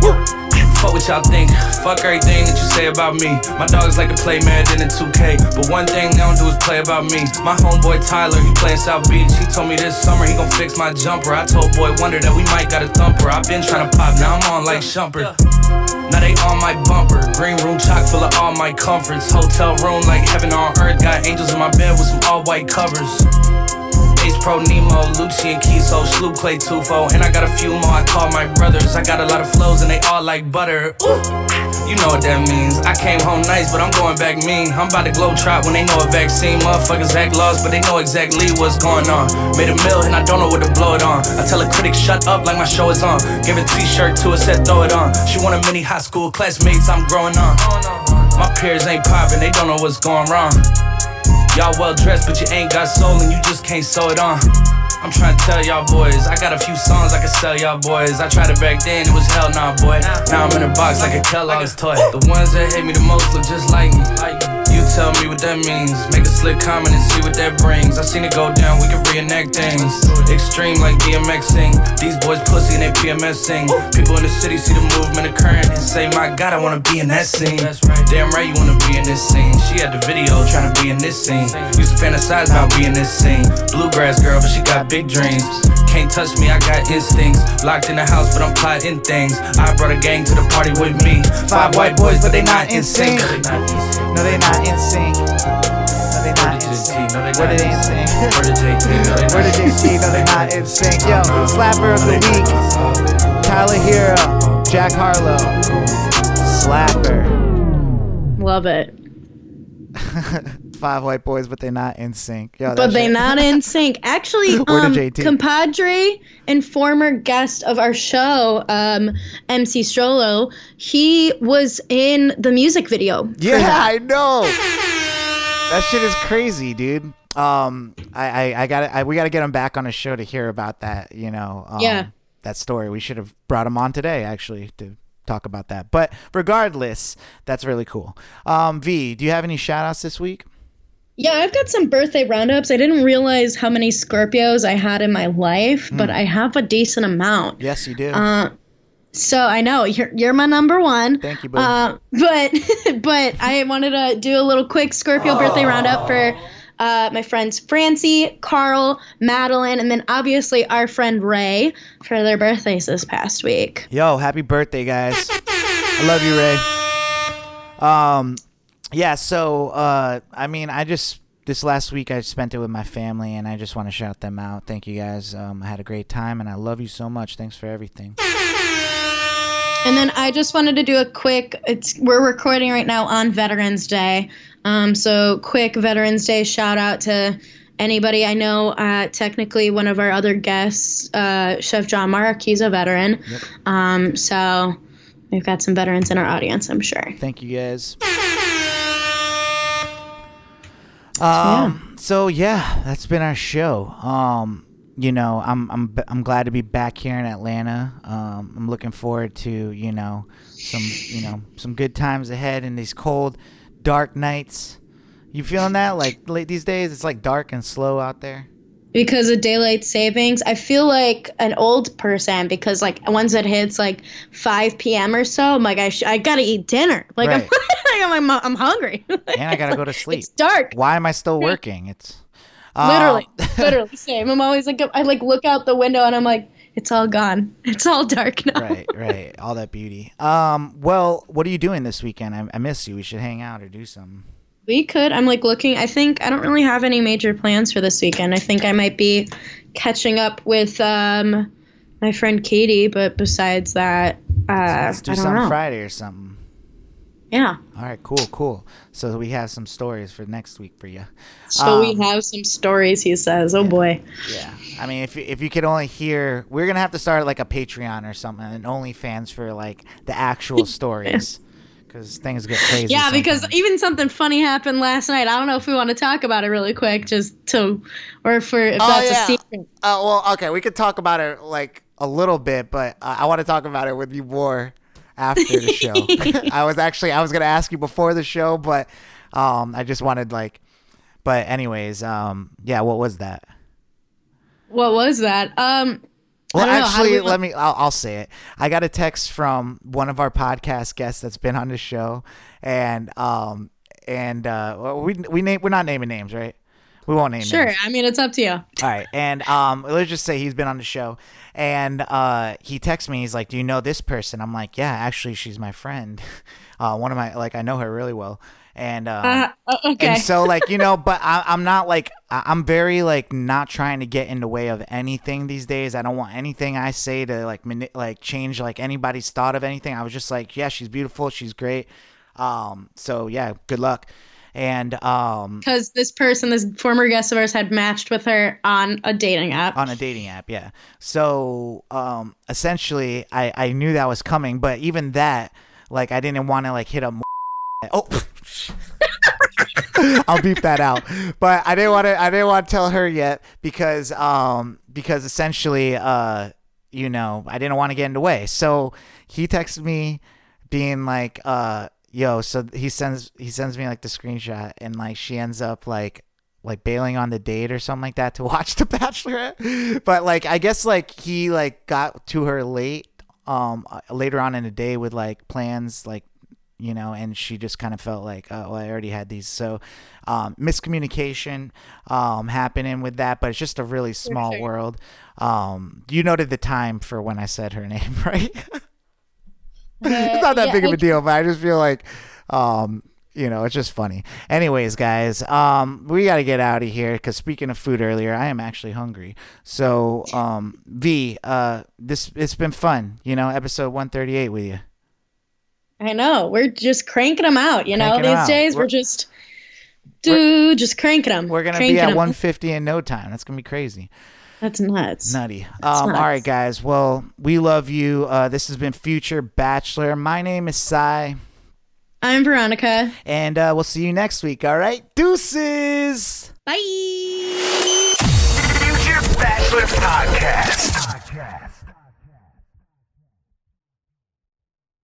[SPEAKER 7] Fuck what y'all think, fuck everything that you say about me. My dogs like to play Madden in two K, but one thing they don't do is play about me. My homeboy Tyler, he playing South Beach. He told me this summer he gon' fix my jumper. I told Boy Wonder that we might got a thumper. I been tryna pop, now I'm on like Shumpert. Now they on my bumper. Green room chock full of all my comforts. Hotel room like heaven on earth. Got angels in my bed with some all white covers. Ace Pro Nemo, Lucci and Kiso, Sloop Clay Tufo, and I got a few more I call my brothers. I got a lot of flows and they all like butter. Ooh, you know what that means. I came home nice, but I'm going back mean. I'm about to globe trot when they know a vaccine. Motherfuckers act lost, but they know exactly what's going on. Made a mill and I don't know what to blow it on. I tell a critic shut up like my show is on. Give a t-shirt to her, said throw it on. She want a mini high school classmates, I'm growing on. My peers ain't popping, they don't know what's going wrong. Y'all well dressed, but you ain't got soul and you just can't sew it on. I'm trying to tell y'all boys, I got a few songs I can sell y'all boys. I tried it back then, it was hell nah, boy. Now I'm in a box like a Kellogg's toy. The ones that hate me the most look just like me. You tell me what that means. Make a slick comment and see what that brings. I seen it go down, we can reenact things. Extreme like DMXing. These boys pussy and they PMSing. People in the city see the movement occurring and say, my God, I wanna be in that scene. Damn right you wanna be in this scene. She had the video trying to be in this scene. Used to fantasize about being this scene. Bluegrass girl, but she got big dreams. Can't touch me, I got instincts. Locked in the house, but I'm plotting things. I brought a gang to the party with me. Five white boys, but they not in sync.
[SPEAKER 5] No, they not in sync. No, they not in sync. Where did they in sync?
[SPEAKER 7] Where did J T?
[SPEAKER 5] Where did J T? No, they not in sync. Yo, Slapper of the Week, Tyler Hero, Jack Harlow, Slapper.
[SPEAKER 1] Love it.
[SPEAKER 5] Five white boys, but they not in sync. Yo,
[SPEAKER 1] But they
[SPEAKER 5] shit.
[SPEAKER 1] not in sync. Actually,
[SPEAKER 5] Where did
[SPEAKER 1] um,
[SPEAKER 5] J T?
[SPEAKER 1] compadre and former guest of our show, um, M C Strollo, he was in the music video. for
[SPEAKER 5] Yeah,
[SPEAKER 1] that.
[SPEAKER 5] I know. That shit is crazy, dude. Um, I, I, I got I, we got to get him back on the show to hear about that. You know, um,
[SPEAKER 1] Yeah.
[SPEAKER 5] that story. We should have brought him on today, actually, to talk about that. But regardless, that's really cool. Um, V, do you have any shout outs this week?
[SPEAKER 1] Yeah, I've got some birthday roundups. I didn't realize how many Scorpios I had in my life, but I have a decent amount.
[SPEAKER 5] Yes, you do.
[SPEAKER 1] Uh, so I know you're you're my number one.
[SPEAKER 5] Thank you, boo.
[SPEAKER 1] Uh, but but I wanted to do a little quick Scorpio birthday roundup for uh, my friends Francie, Carl, Madeline, and then obviously our friend Ray for their birthdays this past week.
[SPEAKER 5] Yo, happy birthday, guys. I love you, Ray. Um, yeah, so, uh, I mean, I just, this last week I spent it with my family, and I just want to shout them out. Thank you, guys. Um, I had a great time, and I love you so much. Thanks for everything.
[SPEAKER 1] And then I just wanted to do a quick, it's we're recording right now on Veterans Day. Um, so quick Veterans Day shout out to anybody I know. Uh, technically one of our other guests, uh, Chef John Mark, he's a veteran.
[SPEAKER 5] Yep.
[SPEAKER 1] Um, so we've got some veterans in our audience, I'm sure.
[SPEAKER 5] Thank you, guys. Um, so yeah, that's been our show. Um, you know, I'm I'm I'm glad to be back here in Atlanta. Um, I'm looking forward to, you know, some you know some good times ahead in these cold, dark nights. You feeling that? Like late these days, it's like dark and slow out there.
[SPEAKER 1] because of daylight savings. I feel like an old person because like once it hits like five p.m. or so, I'm like I sh- I gotta eat dinner. Like
[SPEAKER 5] Right.
[SPEAKER 1] I'm I'm, I'm hungry.
[SPEAKER 5] And I gotta go to sleep.
[SPEAKER 1] It's dark.
[SPEAKER 5] Why am I still working? It's um,
[SPEAKER 1] Literally, literally same. I'm always like I like look out the window and I'm like it's all gone. It's all dark now.
[SPEAKER 5] right, right. All that beauty. Um, well, what are you doing this weekend? I, I miss you. We should hang out or do something.
[SPEAKER 1] We could. I'm like looking. I think I don't really have any major plans for this weekend. I think I might be catching up with um, my friend Katie, but besides that, uh,
[SPEAKER 5] Let's do
[SPEAKER 1] I don't
[SPEAKER 5] something
[SPEAKER 1] know.
[SPEAKER 5] Friday or something.
[SPEAKER 1] Yeah.
[SPEAKER 5] All right, cool, cool. So we have some stories for next week for you.
[SPEAKER 1] So
[SPEAKER 5] Um,
[SPEAKER 1] we have some stories. He says, "Oh boy."
[SPEAKER 5] Yeah, I mean, if you- if you could only hear, we're gonna have to start like a Patreon or something, and OnlyFans for like the actual stories, because things get crazy.
[SPEAKER 1] Yeah, because
[SPEAKER 5] sometimes.
[SPEAKER 1] even something funny happened last night. I don't know if we want to talk about it really quick, just to, or for if that's a secret.
[SPEAKER 5] Uh, well, okay, we could talk about it like a little bit, but uh, I want to talk about it with you more after the show. I was actually I was gonna ask you before the show, but um, I just wanted like, but anyways, um, yeah, what was that?
[SPEAKER 1] What was that? Um,
[SPEAKER 5] Well,
[SPEAKER 1] I don't know, how do
[SPEAKER 5] actually,
[SPEAKER 1] we-
[SPEAKER 5] let me. I'll, I'll say it. I got a text from one of our podcast guests that's been on the show, and um, and uh, we we name we're not naming names, right? We won't name
[SPEAKER 1] Sure.
[SPEAKER 5] names.
[SPEAKER 1] I mean, it's up to you.
[SPEAKER 5] All right, and um, let's just say he's been on the show, and uh, he texts me. He's like, "Do you know this person?" I'm like, "Yeah, actually, she's my friend. Uh, one of my like, I know her really well." And um,
[SPEAKER 1] Uh, okay.
[SPEAKER 5] and so like you know, but I, I'm not like I- I'm very like not trying to get in the way of anything these days. I don't want anything I say to like mani- like change like anybody's thought of anything. I was just like, yeah, she's beautiful, she's great. Um, so yeah, good luck. And um,
[SPEAKER 1] Because this person, this former guest of ours, had matched with her on a dating app.
[SPEAKER 5] on a dating app, yeah. So um, essentially, I I knew that was coming, but even that, like, I didn't want to like hit up. Oh. I'll beep that out. But I didn't want to I didn't want to tell her yet because um because essentially uh you know, I didn't want to get in the way. So he texted me being like uh yo, so he sends he sends me like the screenshot and like she ends up like like bailing on the date or something like that to watch The Bachelorette. But like I guess like he like got to her late um later on in the day with like plans like you know, and she just kind of felt like, oh, well, I already had these. So um, miscommunication um, happening with that, but it's just a really small
[SPEAKER 1] sure.
[SPEAKER 5] world. Um, you noted the time for when I said her name, right? It's not that
[SPEAKER 1] yeah,
[SPEAKER 5] big of a
[SPEAKER 1] I-
[SPEAKER 5] deal, but I just feel like, um, you know, it's just funny. Anyways, guys, um, we got to get out of here because speaking of food earlier, I am actually hungry. So, um, V, uh, this it's been fun, you know, episode one thirty-eight with you.
[SPEAKER 1] I know. We're just cranking them out, you know,
[SPEAKER 5] Cranking 'em
[SPEAKER 1] these
[SPEAKER 5] out.
[SPEAKER 1] days. We're,
[SPEAKER 5] We're-
[SPEAKER 1] just, dude, just cranking them.
[SPEAKER 5] We're gonna
[SPEAKER 1] cranking
[SPEAKER 5] be at
[SPEAKER 1] 'em.
[SPEAKER 5] one fifty in no time. That's gonna be crazy,
[SPEAKER 1] That's nuts.
[SPEAKER 5] nutty. Um,
[SPEAKER 1] nuts.
[SPEAKER 5] all right, guys. Well, we love you. Uh, this has been Future Bachelor. My name is Sai,
[SPEAKER 1] I'm Veronica.
[SPEAKER 5] and uh, we'll see you next week. All right, deuces.
[SPEAKER 1] Bye.
[SPEAKER 2] Future Bachelor Podcast.